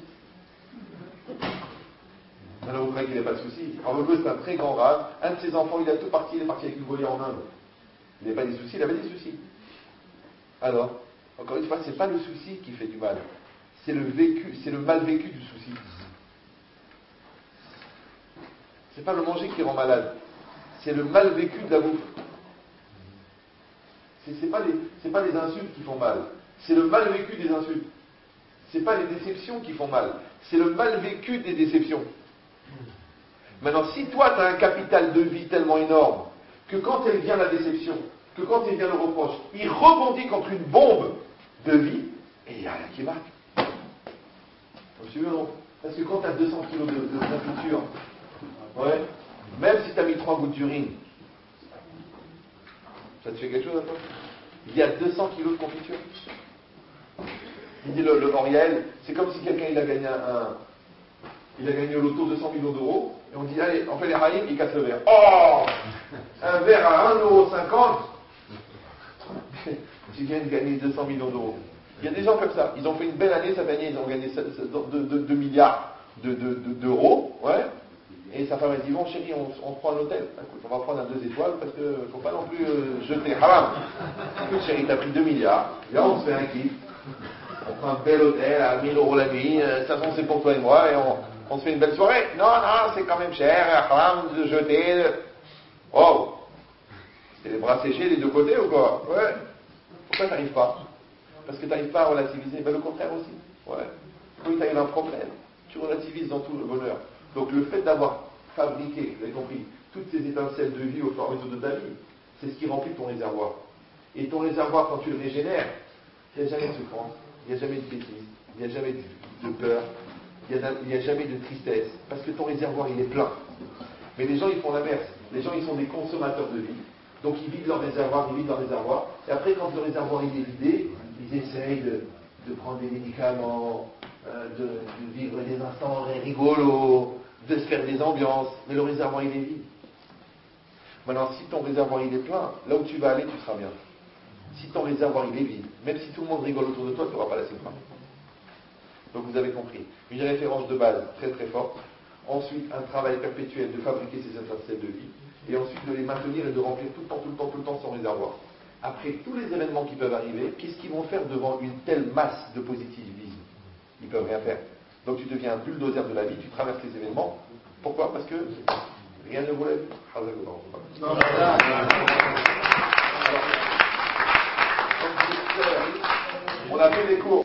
Alors vous croyez qu'il n'a pas de soucis? Rav Volbeux, c'est un très grand Rav. Un de ses enfants, il a tout parti, il est parti avec une volière en Inde. Il n'avait pas des soucis, il avait des soucis. Alors, encore une fois, c'est pas le souci qui fait du mal. C'est le vécu, c'est le mal vécu du souci. C'est pas le manger qui rend malade. C'est le mal vécu de la bouffe. C'est pas les insultes qui font mal. C'est le mal vécu des insultes. C'est pas les déceptions qui font mal. C'est le mal vécu des déceptions. Maintenant, si toi, tu as un capital de vie tellement énorme que quand elle vient la déception, que quand elle vient le reproche, il rebondit contre une bombe de vie et il n'y a rien qui marque. Vous suivez, non? Parce que quand tu as 200 kilos de confiture, ouais, même si tu as mis 3 gouttes d'urine, ça te fait quelque chose à toi? Il y a 200 kilos de confiture. Il dit le L'Oréal, c'est comme si quelqu'un il a gagné au loto 200 millions d'euros, et on dit, allez, on fait les haïms, il casse le verre. Oh, un verre à 1,50 €. Tu viens de gagner 200 millions d'euros. Il y a des gens comme ça, ils ont fait une belle année, cette année, ils ont gagné 2 milliards d'euros, ouais. Et sa femme a dit, bon chérie, on prend l'hôtel. Écoute, on va prendre un 2 étoiles parce qu'il ne faut pas non plus jeter. Haram. Écoute chérie, t'as pris 2 milliards. Là, on se fait un kiff. On prend un bel hôtel à 1000 € la nuit. De toute façon, c'est pour toi et moi. Et on se fait une belle soirée. Non, c'est quand même cher. Haram de jeter. Oh. C'est les bras séchés des deux côtés ou quoi? Ouais. Pourquoi t'arrives pas? Parce que t'arrives pas à relativiser. Ben, le contraire aussi. Ouais. Quand il t'arrive un problème, tu relativises dans tout le bonheur. Donc le fait d'avoir fabriqué, vous avez compris, toutes ces étincelles de vie au fur et à mesure de ta vie, c'est ce qui remplit ton réservoir. Et ton réservoir, quand tu le régénères, il n'y a jamais de souffrance, il n'y a jamais de bêtises, il n'y a jamais de peur, il n'y a jamais de tristesse, parce que ton réservoir, il est plein. Mais les gens, ils font l'inverse. Les gens, ils sont des consommateurs de vie. Donc ils vident leur réservoir, et après, quand le réservoir il est vidé, ils essayent de prendre des médicaments, de vivre des instants rigolos, de se faire des ambiances, mais le réservoir il est vide. Maintenant, si ton réservoir il est plein, là où tu vas aller, tu seras bien. Si ton réservoir il est vide, même si tout le monde rigole autour de toi, tu n'auras pas la plein. Donc vous avez compris. Une référence de base très très forte. Ensuite, un travail perpétuel de fabriquer ces étincelles de vie, et ensuite de les maintenir et de remplir tout le temps son réservoir. Après tous les événements qui peuvent arriver, qu'est-ce qu'ils vont faire devant une telle masse de positivisme? Ils peuvent rien faire. Donc tu deviens un bulldozer de la vie, tu traverses les événements. Pourquoi? Parce que rien ne vaut la vie. On a fait des cours.